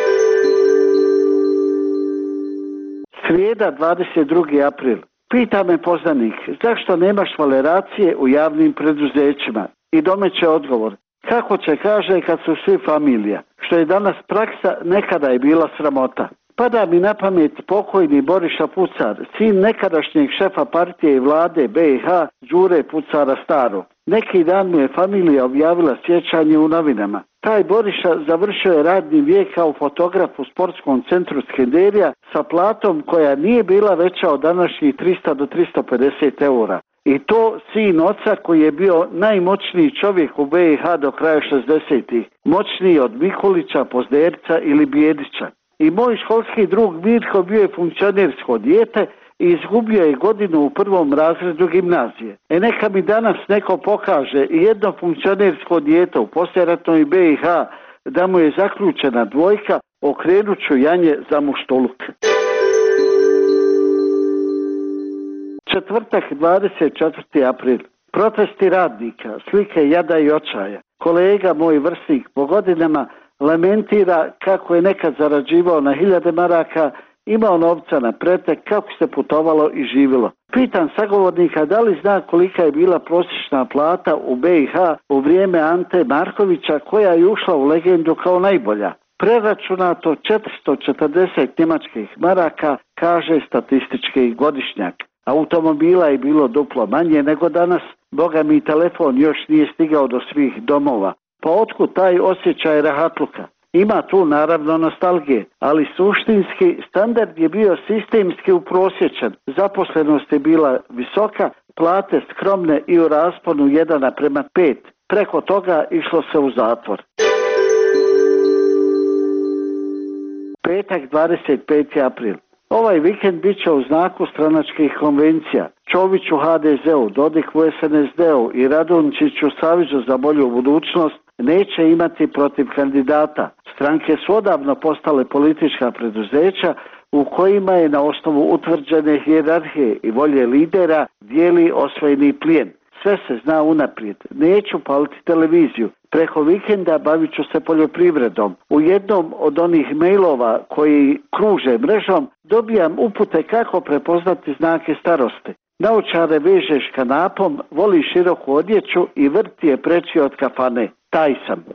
Srijeda 22. april. Pita me poznanik, zašto nemaš valeracije u javnim preduzećima? I domeće odgovor, kako će, kaže, kad su svi familija. Što je danas praksa, nekada je bila sramota. Pada mi na pamet pokojni Boriša Pucar, sin nekadašnjeg šefa partije i vlade BiH Đure Pucara Starog. Neki dan mu je familija objavila sjećanje u novinama. Taj Boriša završio je radni vijek kao fotograf u sportskom centru Skenderija sa platom koja nije bila veća od današnjih 300 do 350 eura. I to sin oca koji je bio najmoćniji čovjek u BiH do kraja 60-ih. Moćniji od Mikulića, Pozderca ili Bijedića. I moj školski drug Mirko bio je funkcionersko dijete i izgubio je godinu u 1. razredu gimnazije. Neka mi danas neko pokaže jedno funkcionersko dijete u poslijeratnoj BiH da mu je zaključena dvojka, okrenut ću janje za muštuluk. Četvrtak 24. april. Protesti radnika, slike jada i očaja. Kolega moj vrsnik po godinama lamentira kako je nekad zarađivao na 1000 maraka, imao novca na pretek, kako se putovalo i živjelo. Pitam sagovornika da li zna kolika je bila prosječna plata u BiH u vrijeme Ante Markovića koja je ušla u legendu kao najbolja. Preračunato 440 njemačkih maraka, kaže statistički godišnjak. Automobila je bilo duplo manje nego danas, boga mi telefon još nije stigao do svih domova. Pa otkud taj osjećaj rahatluka? Ima tu naravno nostalgije, ali suštinski standard je bio sistemski uprosječen. Zaposlenost je bila visoka, plate skromne i u rasponu 1:5. Preko toga išlo se u zatvor. Petak 25. april. Ovaj vikend bit će u znaku stranačkih konvencija. Čović u HDZ-u, Dodik u SNSD-u i Radončić u Savezu za bolju budućnost neće imati protiv kandidata. Stranke su odavno postale politička preduzeća u kojima je na osnovu utvrđene hijerarhije i volje lidera dijeli osvojeni plijen. Sve se zna unaprijed. Neću paliti televiziju. Preko vikenda bavit ću se poljoprivredom. U jednom od onih mailova koji kruže mrežom dobijam upute kako prepoznati znake starosti. Naočare vežeš kanapom, voli široku odjeću i vrt je preći od kafane. taj sam.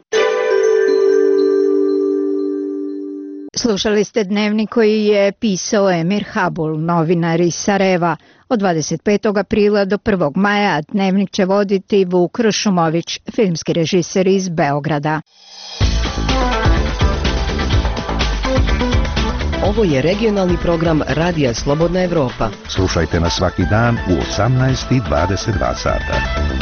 Slušali ste dnevnik koji je pisao Emir Habul, novinar iz Sarajeva. Od 25. aprila do 1. maja dnevnik će voditi Vuk Ršumović, filmski režiser iz Beograda. Ovo je regionalni program Radija Slobodna Evropa. Slušajte nas svaki dan u 18:22 sata.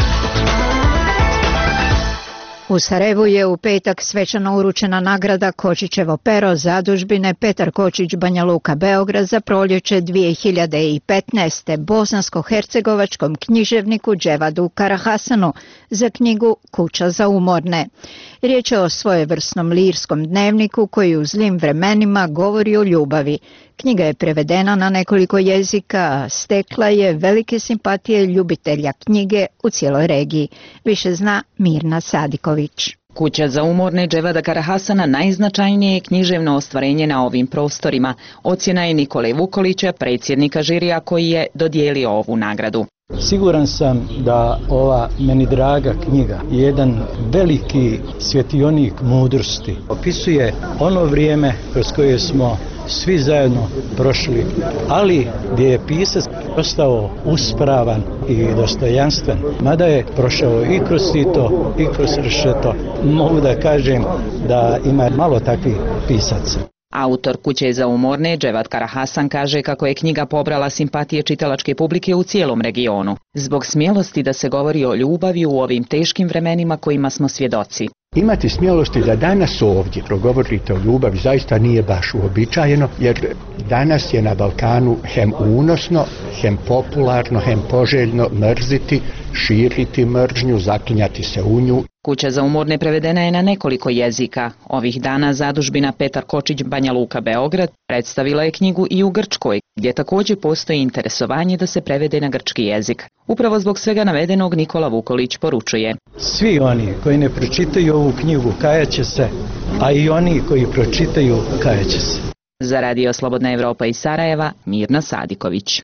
U Sarajevu je u petak svečano uručena nagrada Kočićevo pero zadužbine Petar Kočić Banja Luka Beograd za proljeće 2015. bosansko-hercegovačkom književniku Dževadu Karahasanu za knjigu Kuća za umorne. Riječ je o svojevrsnom lirskom dnevniku koji u zlim vremenima govori o ljubavi. Knjiga je prevedena na nekoliko jezika, a stekla je velike simpatije ljubitelja knjige u cijeloj regiji. Više zna Mirna Sadiković. Kuća za umorne Dževada Karahasana najznačajnije je književno ostvarenje na ovim prostorima. Ocjena je Nikole Vukolića, predsjednika žirija koji je dodijelio ovu nagradu. Siguran sam da ova meni draga knjiga je jedan veliki svjetionik mudrosti. Opisuje ono vrijeme kroz koje smo svi zajedno prošli, ali gdje je pisac ostao uspravan i dostojanstven. Mada je prošao i kroz sito i kroz rešeto, mogu da kažem da ima malo takvih pisaca. Autor Kuće za umorne, Dževad Karahasan, kaže kako je knjiga pobrala simpatije čitalačke publike u cijelom regionu, zbog smjelosti da se govori o ljubavi u ovim teškim vremenima kojima smo svjedoci. Imati smjelosti da danas ovdje progovorite o ljubavi zaista nije baš uobičajeno, jer danas je na Balkanu hem unosno, hem popularno, hem poželjno mrziti, širiti mržnju, zaklinjati se u nju. Kuća za umorne prevedena je na nekoliko jezika. Ovih dana zadužbina Petar Kočić Banja Luka Beograd predstavila je knjigu i u Grčkoj, gdje također postoji interesovanje da se prevede na grčki jezik. Upravo zbog svega navedenog Nikola Vukolić poručuje: svi oni koji ne pročitaju ovu knjigu kajaće se, a i oni koji pročitaju kajaće se. Za Radio Slobodna Evropa iz Sarajeva, Mirna Sadiković.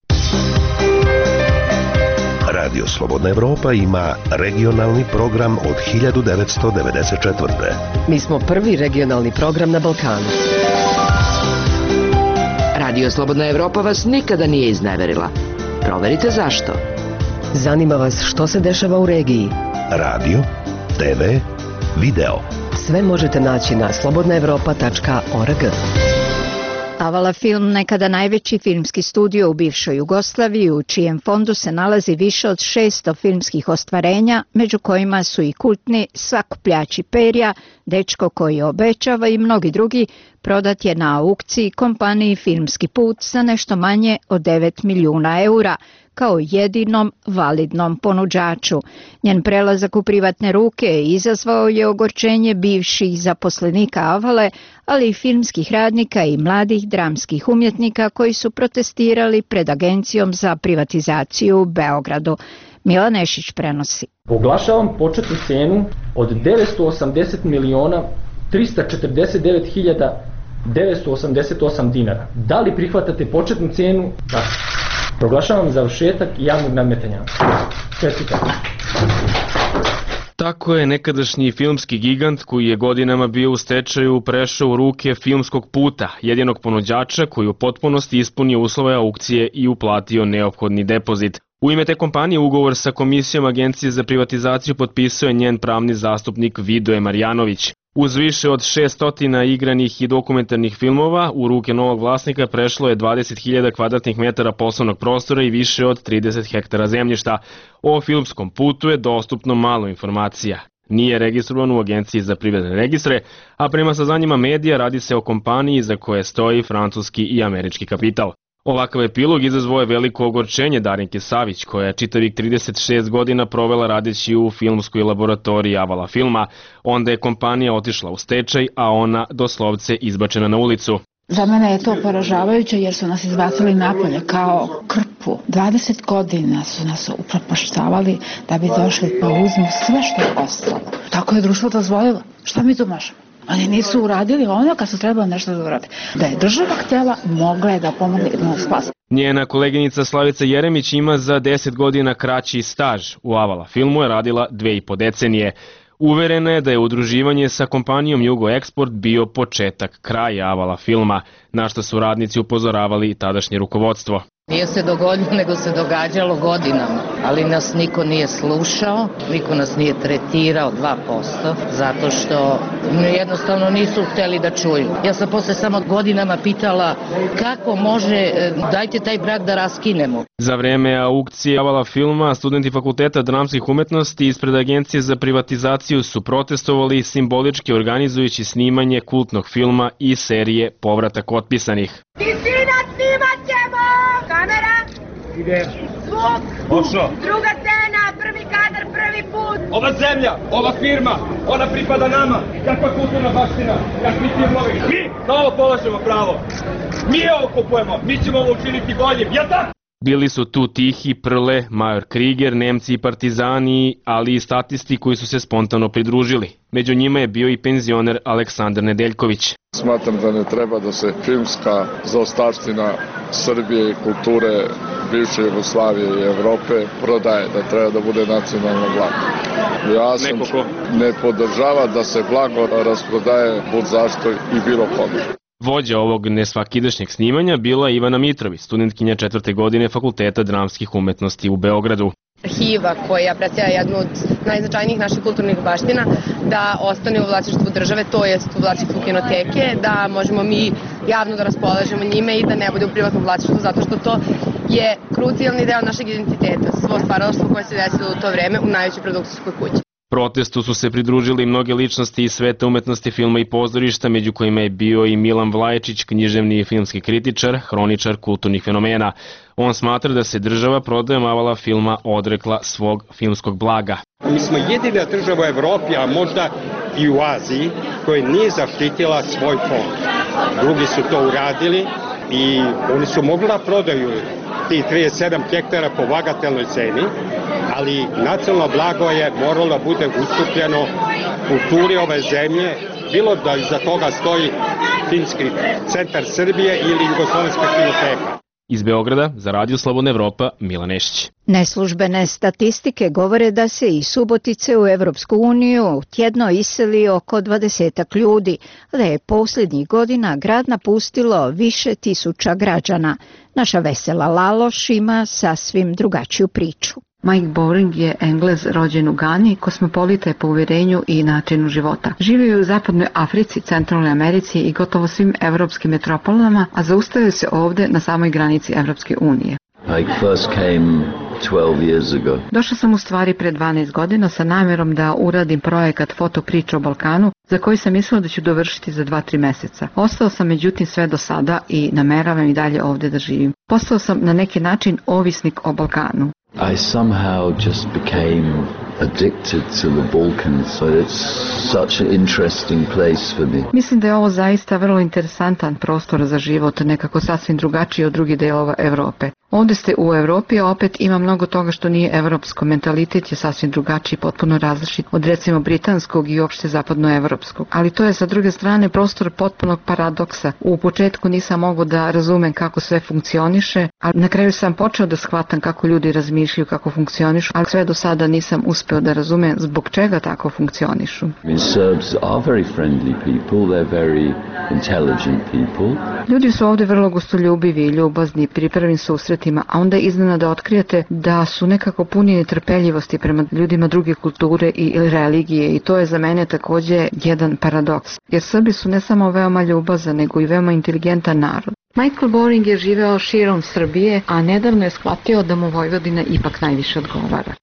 Radio Slobodna Evropa ima regionalni program od 1994. Mi smo prvi regionalni program na Balkanu. Radio Slobodna Evropa vas nikada nije izneverila. Proverite zašto. Zanima vas što se dešava u regiji. Radio, TV, video. Sve možete naći na slobodnaevropa.org. Avala Film, nekada najveći filmski studio u bivšoj Jugoslaviji, u čijem fondu se nalazi više od 600 filmskih ostvarenja, među kojima su i kultni Sakupljači perja, Dečko koji obećava i mnogi drugi, prodat je na aukciji kompaniji Filmski put za nešto manje od 9 milijuna eura, kao jedinom validnom ponuđaču. Njen prelazak u privatne ruke izazvao je ogorčenje bivših zaposlenika Avale, ali i filmskih radnika i mladih dramskih umjetnika koji su protestirali pred Agencijom za privatizaciju u Beogradu. Mila Nešić prenosi. Oglašavam početnu cenu od 989.988 dinara. Da li prihvatate početnu cenu? Da. Proglašavam završetak javnog nadmetanja. Čestitam. Tako je nekadašnji filmski gigant koji je godinama bio u stečaju prešao u ruke Filmskog puta, jedinog ponuđača koji u potpunosti ispunio uslove aukcije i uplatio neophodni depozit. U ime te kompanije ugovor sa Komisijom Agencije za privatizaciju potpisao je njen pravni zastupnik Vidoje Marjanović. Uz više od 600 igranih i dokumentarnih filmova, u ruke novog vlasnika prešlo je 20.000 kvadratnih metara poslovnog prostora i više od 30 hektara zemljišta. O Filmskom putu je dostupno malo informacija. Nije registrovan u Agenciji za privredne registre, a prema saznanjima medija radi se o kompaniji za koje stoji francuski i američki kapital. Ovakav epilog izazvao je veliko ogorčenje Darinke Savić, koja je čitavih 36 godina provela radeći u filmskoj laboratoriji Avala Filma. Onda je kompanija otišla u stečaj, a ona doslovce izbačena na ulicu. Za mene je to poražavajuće jer su nas izbacili napolje kao krpu. 20 godina su nas upropaštavali da bi došli pa uzmu sve što je ostalo. Tako je društvo dozvolilo. Šta mi tu možemo? Oni nisu uradili ono kad su trebali nešto da urade. Da je država htjela, mogla je da pomogne na spas. Njena koleginica Slavica Jeremić ima za 10 godina kraći staž. U Avala Filmu je radila 2,5 decenije. Uverena je da je udruživanje sa kompanijom Jugo Eksport bio početak kraja avala filma, na što su radnici upozoravali tadašnje rukovodstvo. Nije se dogodilo, nego se događalo godinama, ali nas niko nije slušao, niko nas nije tretirao 2%, zato što jednostavno nisu hteli da čuju. Ja sam posle samo godinama pitala kako može, dajte taj brak da raskinemo. Za vreme aukcije avala filma, studenti Fakulteta dramskih umetnosti ispred Agencije za privatizaciju su protestovali simbolički organizujući snimanje kultnog filma i serije Povratak otpisanih. Snimat ćemo! Kamera! Ide! Zvuk! Pošlo! Druga scena, prvi kadar, prvi put! Ova zemlja, ova firma, ona pripada nama! Kakva kulturna baština, kakvi filmovi! Mi na ovo polažemo pravo! Mi ovo kupujemo, mi ćemo ovo učiniti boljim, jel tako? Bili su tu Tihi, Prle, Major Kriger, Nemci i partizani, ali i statisti koji su se spontano pridružili. Među njima je bio i penzioner Aleksandar Nedeljković. Smatram da ne treba da se filmska zaostavština Srbije i kulture bivše Jugoslavije i Evrope prodaje, da treba da bude nacionalno blago. Ja sam ne podržava da se blago rasprodaje bud zašto i bilo kome. Vođa ovog nesvakidašnjeg snimanja bila Ivana Mitrović, studentkinja 4. godine Fakulteta dramskih umetnosti u Beogradu. Hiva koja predstavlja jednu od najznačajnijih naših kulturnih baština da ostane u vlasništvu države, to jest u vlasništvu kinoteke, da možemo mi javno da raspolažemo njime i da ne bude u privatnom vlasništvu, zato što to je krucijalni deo našeg identiteta, svo stvaralaštvo koje se desilo u to vreme u najvećoj produkcijskoj kući. Protestu su se pridružili mnoge ličnosti iz sveta umetnosti, filma i pozorišta, među kojima je bio i Milan Vlaječić, književni i filmski kritičar, hroničar kulturnih fenomena. On smatra da se država prodajom avala filma odrekla svog filmskog blaga. Mi smo jedina država u Evropi, a možda i u Aziji, koja nije zaštitila svoj fond. Drugi su to uradili i oni su mogli da prodaju ti 37 hektara po bagatelnoj ceni, ali nacionalno blago je moralo da bude ustupljeno kulturi ove zemlje, bilo da iza toga stoji Filmski centar Srbije ili Jugoslovenska kinoteka. Iz Beograda za Radio Slobodna Evropa, Milan Nešić. Neslužbene statistike govore da se iz Subotice u Evropsku uniju tjedno iseli oko 20 ljudi, a da je posljednjih godina grad napustilo više tisuća građana. Naša vesela Laloš ima sasvim drugačiju priču. Mike Boring je Englez rođen u Gani, kosmopolita je po uvjerenju i načinu života. Živio je u zapadnoj Africi, centralnoj Americi i gotovo svim evropskim metropolama, a zaustavio se ovdje na samoj granici Evropske unije. Došao sam u stvari pre 12 godina sa namjerom da uradim projekat Fotopriča o Balkanu, za koji sam mislila da ću dovršiti za 2-3 mjeseca. Ostao sam međutim sve do sada i nameravam i dalje ovdje da živim. Postao sam na neki način ovisnik o Balkanu. I somehow just became addicted to the Balkans, so it's such an interesting place for me. Mislim da je ovo zaista vrlo interesantan prostor za život, nekako sasvim drugačiji od drugih delova Europe. Ovdje ste u Europi, a opet ima mnogo toga što nije evropsko. Mentalitet je sasvim drugačiji, potpuno različit od recimo britanskog i uopšte zapadnoevropskog. Ali to je sa druge strane prostor potpunog paradoksa. U početku nisam mogao da razumem kako sve funkcioniše, a na kraju sam počeo da shvatam kako ljudi razmišljaju, kako funkcionišu, ali sve do sada nisam uspeo da razumem zbog čega tako funkcionišu. Serbs are very friendly people, they're very intelligent people. Ljudi su ovdje vrlo gostoljubivi i ljubazni pri prvim susretima, a onda iznenada otkrijete da su nekako puni netrpeljivosti prema ljudima druge kulture i religije, i to je za mene također jedan paradoks. Jer Srbi su ne samo veoma ljubazan, nego i veoma inteligentan narod. Michael Boring je živeo širom Srbije, a nedavno je shvatio da mu Vojvodina ipak najviše odgovara.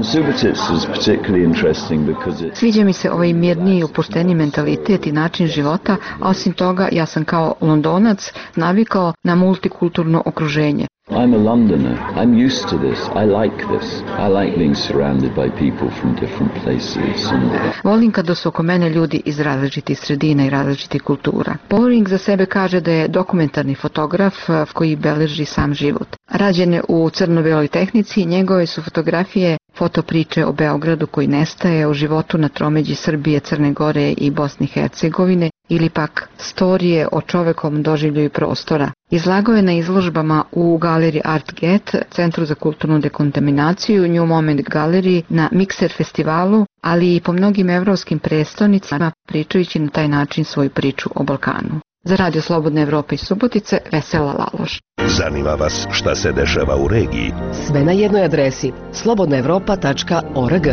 Sviđa mi se ovaj mirniji i opušteniji mentalitet i način života, a osim toga ja sam kao Londonac navikao na multikulturno okruženje. I'm a Londoner. I'm used to this. I like this. I like being surrounded by people from different places. Volim kada su oko mene ljudi iz različitih sredina i različitih kultura. Boring za sebe kaže da je dokumentarni fotograf koji beleži sam život. Rađen je u crno-beloj tehnici, njegove su fotografije fotopriče o Beogradu koji nestaje, o životu na tromeđi Srbije, Crne Gore i Bosne i Hercegovine ili pak storije o čovekom doživljaju prostora. Izlagao je na izložbama u galeriji Art Get, Centru za kulturnu dekontaminaciju, New Moment galeriji, na Mixer festivalu, ali i po mnogim evropskim prestonicama, pričajući na taj način svoju priču o Balkanu. Za Radio Slobodne Evrope iz Subotice, Vesela Laloš. Zanima vas šta se dešava u regiji? Sve na jednoj adresi, slobodnaevropa.org.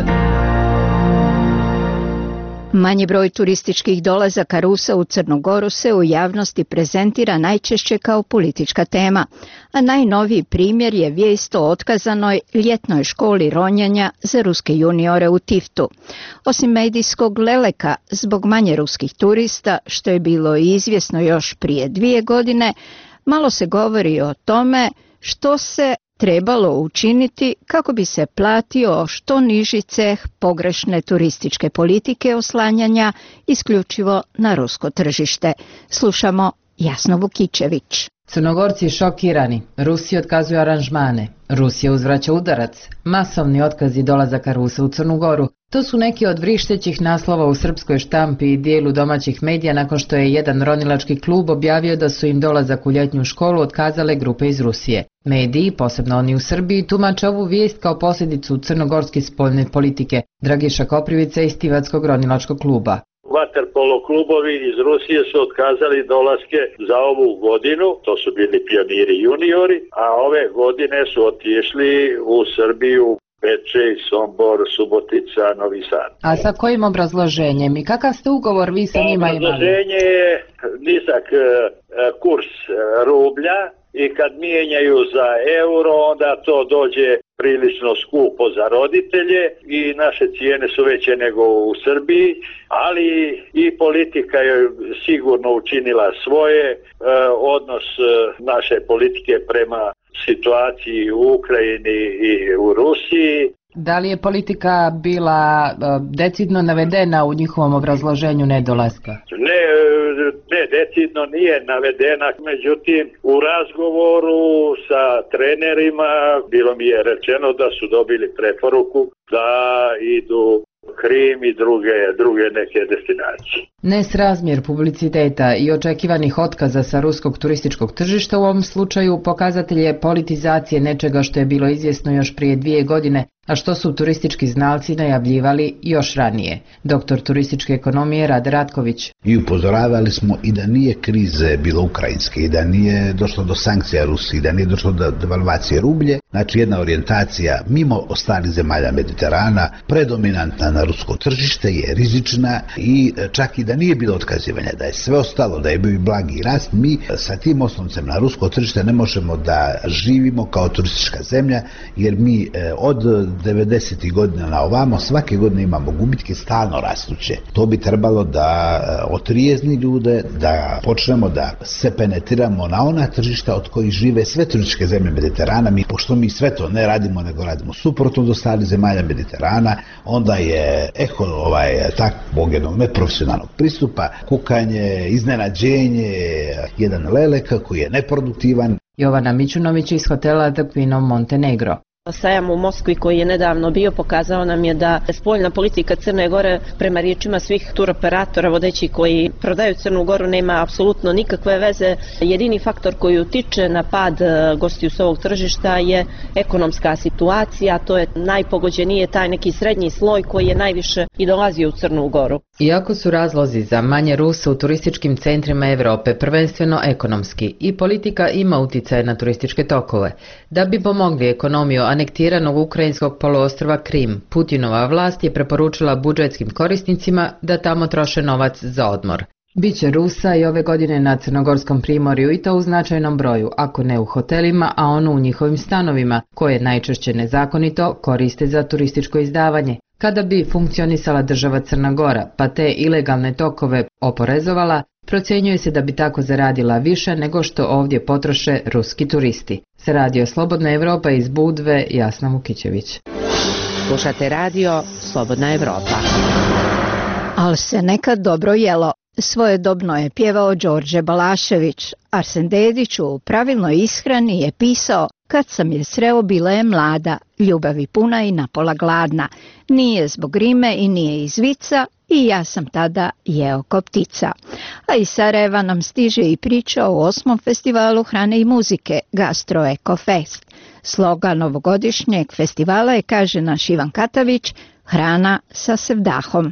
Manji broj turističkih dolazaka Rusa u Crnu Goru se u javnosti prezentira najčešće kao politička tema, a najnoviji primjer je vijest o otkazanoj ljetnoj školi ronjenja za ruske juniore u Tiftu. Osim medijskog leleka zbog manje ruskih turista, što je bilo izvjesno još prije 2 godine, malo se govori o tome što se trebalo učiniti kako bi se platio što niži ceh pogrešne turističke politike oslanjanja isključivo na rusko tržište. Slušamo Jasnu Vukićević. Crnogorci šokirani, Rusija otkazuje aranžmane, Rusija uzvraća udarac, masovni otkazi dolazaka Rusa u Crnu Goru. To su neki od vrištećih naslova u srpskoj štampi i dijelu domaćih medija nakon što je jedan ronilački klub objavio da su im dolazak u ljetnju školu otkazale grupe iz Rusije. Mediji, posebno oni u Srbiji, tumače ovu vijest kao posljedicu crnogorske spoljne politike. Dragiša Koprivica iz Tivatskog ronilačkog kluba. Vaterpolo klubovi iz Rusije su otkazali dolaske za ovu godinu, to su bili pioniri juniori, a ove godine su otišli u Srbiju, Bečej, Sombor, Subotica, Novi Sad. A sa kojim obrazloženjem i kakav ste ugovor vi sa njima imali? Obrazloženje je nizak kurs rublja i kad mijenjaju za euro, onda to dođe prilično skupo za roditelje i naše cijene su veće nego u Srbiji, ali i politika je sigurno učinila svoje, odnos naše politike prema situaciji u Ukrajini i u Rusiji. Da li je politika bila decidno navedena u njihovom obrazloženju nedolaska? Ne, decidno nije navedena, međutim u razgovoru sa trenerima bilo mi je rečeno da su dobili preporuku da idu Krim i druge neke destinacije. Nesrazmjer publiciteta i očekivanih otkaza sa ruskog turističkog tržišta u ovom slučaju pokazatelj je politizacije nečega što je bilo izvjesno još prije 2 godine, a što su turistički znalci najavljivali još ranije. Doktor turističke ekonomije Rade Ratković. I upozoravali smo i da nije krize bilo ukrajinske, i da nije došlo do sankcija Rusiji, da nije došlo do devalvacije rublje. Znači jedna orijentacija mimo ostalih zemalja Mediterana, predominantna na rusko tržište, je rizična i čak i da nije bilo otkazivanja, da je sve ostalo, da je bio i blagi rast, mi sa tim osnovcem na rusko tržište ne možemo da živimo kao turistička zemlja, jer mi od 90. godina na ovamo svake godine imamo gubitke stalno rastuće. To bi trebalo da otrijezni ljude, da počnemo da se penetriramo na ona tržišta od kojih žive sve turističke zemlje Mediterana. Pošto mi sve to ne radimo, nego radimo suprotno od ostalih zemalja Mediterana, onda je takvog jednog neprofesionalnog pristupa, kukanje, iznenađenje, jedan lelek koji je neproduktivan. Jovana Mićunović iz hotela The Queen of Montenegro. Sajam u Moskvi koji je nedavno bio pokazao nam je da spoljna politika Crne Gore prema riječima svih turoperatora vodeći koji prodaju Crnu Goru nema apsolutno nikakve veze. Jedini faktor koji utiče na pad gostiju s ovog tržišta je ekonomska situacija, to je najpogođenije taj neki srednji sloj koji je najviše i dolazio u Crnu Goru. Iako su razlozi za manje Rusa u turističkim centrima Evrope prvenstveno ekonomski i politika ima uticaje na turističke tokove, da bi pomogli ekonomiju anektiranog ukrajinskog poluostrva Krim, Putinova vlast je preporučila budžetskim korisnicima da tamo troše novac za odmor. Biće Rusa i ove godine na Crnogorskom primorju i to u značajnom broju, ako ne u hotelima, a ono u njihovim stanovima, koje najčešće nezakonito koriste za turističko izdavanje. Kada bi funkcionisala država Crna Gora, pa te ilegalne tokove oporezovala, procjenjuje se da bi tako zaradila više nego što ovdje potroše ruski turisti. Sa Radio Slobodna Evropa iz Budve, Jasna Vukićević. Slušate radio Slobodna Evropa. Al se nekad dobro jelo. Svojedobno je pjevao Đorđe Balašević. Arsen Dedić u Pravilnoj ishrani je pisao: kad sam je sreo bila je mlada, ljubavi puna i napola gladna. Nije zbog rime i nije iz vica i ja sam tada jeo ko ptica. A iz Sarajeva nam stiže i priča o 8. festivalu hrane i muzike Gastro Eko Fest. Slogan ovogodišnjeg festivala je, kaže naš Ivan Katavić, hrana sa sevdahom.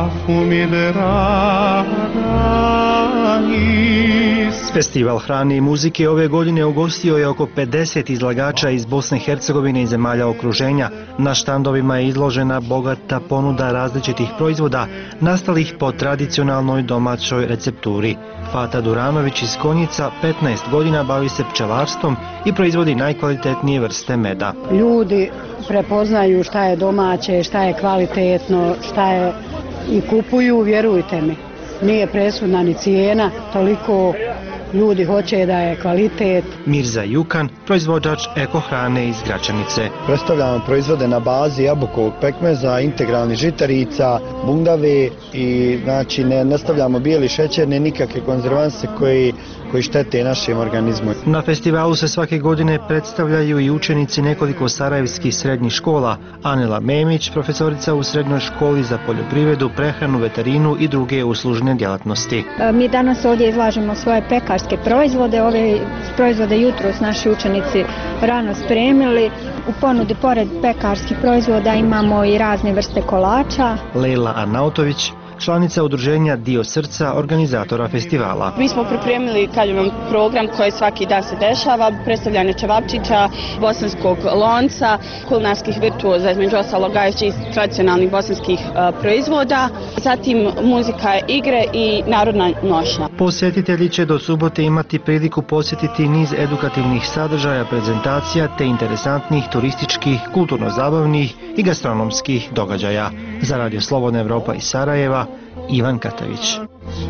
Festival hrane i muzike ove godine ugostio je oko 50 izlagača iz Bosne i Hercegovine i zemalja okruženja. Na štandovima je izložena bogata ponuda različitih proizvoda nastalih po tradicionalnoj domaćoj recepturi. Fata Duranović iz Konjica 15 godina bavi se pčelarstvom i proizvodi najkvalitetnije vrste meda. Ljudi prepoznaju šta je domaće, šta je kvalitetno, šta je i kupuju, vjerujte mi. Nije presudna ni cijena, toliko ljudi hoće da je kvalitet. Mirza Jukan, proizvođač eko hrane iz Gračanice. Predstavljamo proizvode na bazi jabukovog pekmeza, integralnih žitarica, bundave i znači ne stavljamo bijeli šećer, ne nikakve konzervanse koji štete našem organizmu. Na festivalu se svake godine predstavljaju i učenici nekoliko sarajevskih srednjih škola. Anela Memić, profesorica u srednjoj školi za poljoprivredu, prehranu, veterinu i druge uslužne djelatnosti. Mi danas ovdje izlažemo svoje pekarske proizvode. Ove proizvode jutros naši učenici rano spremili. U ponudi pored pekarskih proizvoda imamo i razne vrste kolača. Lejla Arnautović, članica udruženja Dio srca, organizatora festivala. Mi smo pripremili kaljunom program koji svaki dan se dešava, predstavljanje čevapčića, bosanskog lonca, kulinarskih virtuoza, između ostalog iz tradicionalnih bosanskih proizvoda, zatim muzika, igre i narodna nošnja. Posjetitelji će do subote imati priliku posjetiti niz edukativnih sadržaja, prezentacija te interesantnih turističkih, kulturno-zabavnih i gastronomskih događaja. Za Radio Slobodna Evropa iz Sarajeva, Ivan Katavić.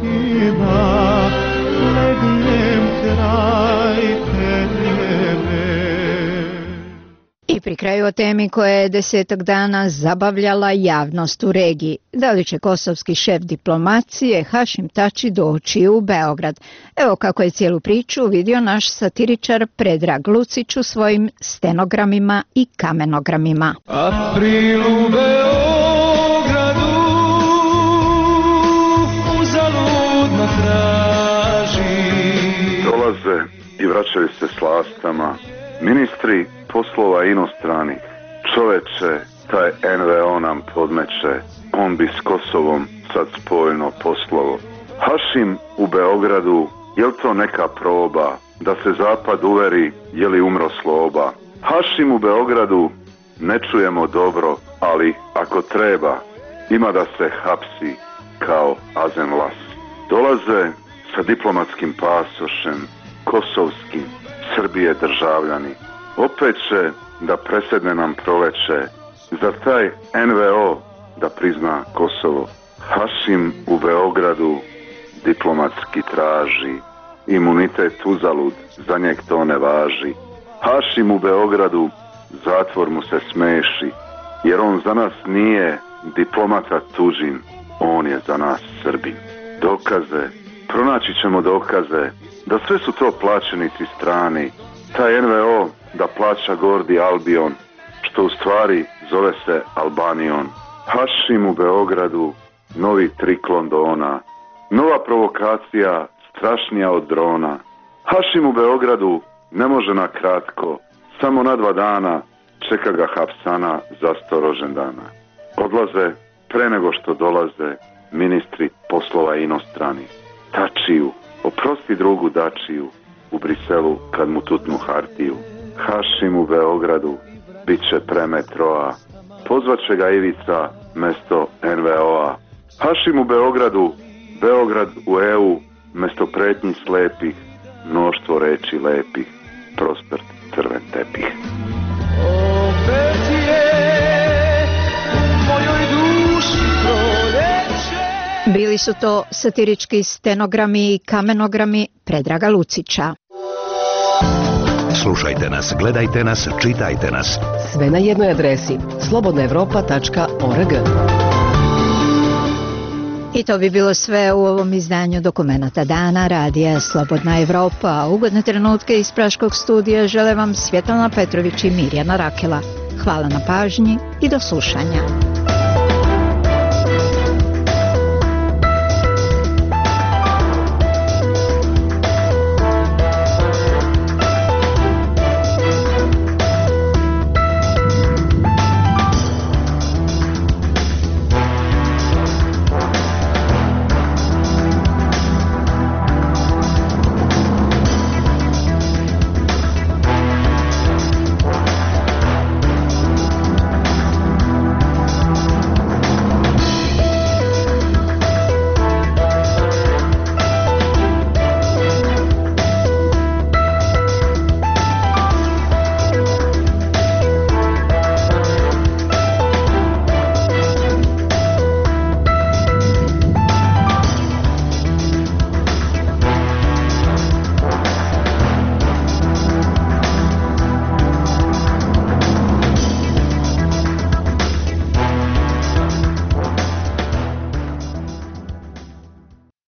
I pri kraju o temi koja je 10 dana zabavljala javnost u regiji. Da li će kosovski šef diplomacije Hašim Tači doći u Beograd? Evo kako je cijelu priču vidio naš satiričar Predrag Lucić u svojim stenogramima i kamenogramima. April u Beogradu uzaludno traži. Dolaze i vraćaju se s lastama ministri poslova inostranih. Čoveče, taj NVO nam podmeće, on bi s Kosovom sad spojno poslovo. Hašim u Beogradu, jel to neka proba, da se zapad uveri, je li umro Sloba? Hašim u Beogradu, ne čujemo dobro, ali ako treba, ima da se hapsi kao Azen Las. Dolaze sa diplomatskim pasošem, kosovskim, Srbije državljani. Opet će da presedne nam proleće, za taj NVO da prizna Kosovo. Hašim u Beogradu diplomatski traži, imunitet uzalud, za njeg to ne važi. Hašim u Beogradu zatvor mu se smeši, jer on za nas nije diplomata tuđin, on je za nas Srbin. Dokaze, pronaći ćemo dokaze, da sve su to plaćenici strani, taj NVO da plaća Gordi Albion, što u stvari zove se Albanijom. Hašim u Beogradu, novi trik Londona, nova provokacija strašnija od drona. Hašim u Beogradu ne može na kratko, samo na 2 dana čeka ga hapsana za 100 rođendana. Odlaze pre nego što dolaze ministri poslova inostrani. Tačiju, oprosti drugu Dačiju, u Briselu kad mu tutnu hartiju. Hašim u Beogradu bit će pre metroa, pozvaće ga Ivica mesto NVO-a. Hašim u Beogradu, Beograd u EU mesto pretnji slepih, mnoštvo reči lepih, prospert crven tepih. Opet je u mojoj duši proleće. Bili su to satirički stenogrami i kamenogrami Predraga Lucića. Slušajte nas, gledajte nas, čitajte nas. Sve na jednoj adresi slobodnaevropa.org. I to bi bilo sve u ovom izdanju Dokumenata dana radija Slobodna Evropa. Ugodne trenutke iz Praškog studija žele vam Svjetlana Petrović i Mirjana Rakela. Hvala na pažnji i do slušanja.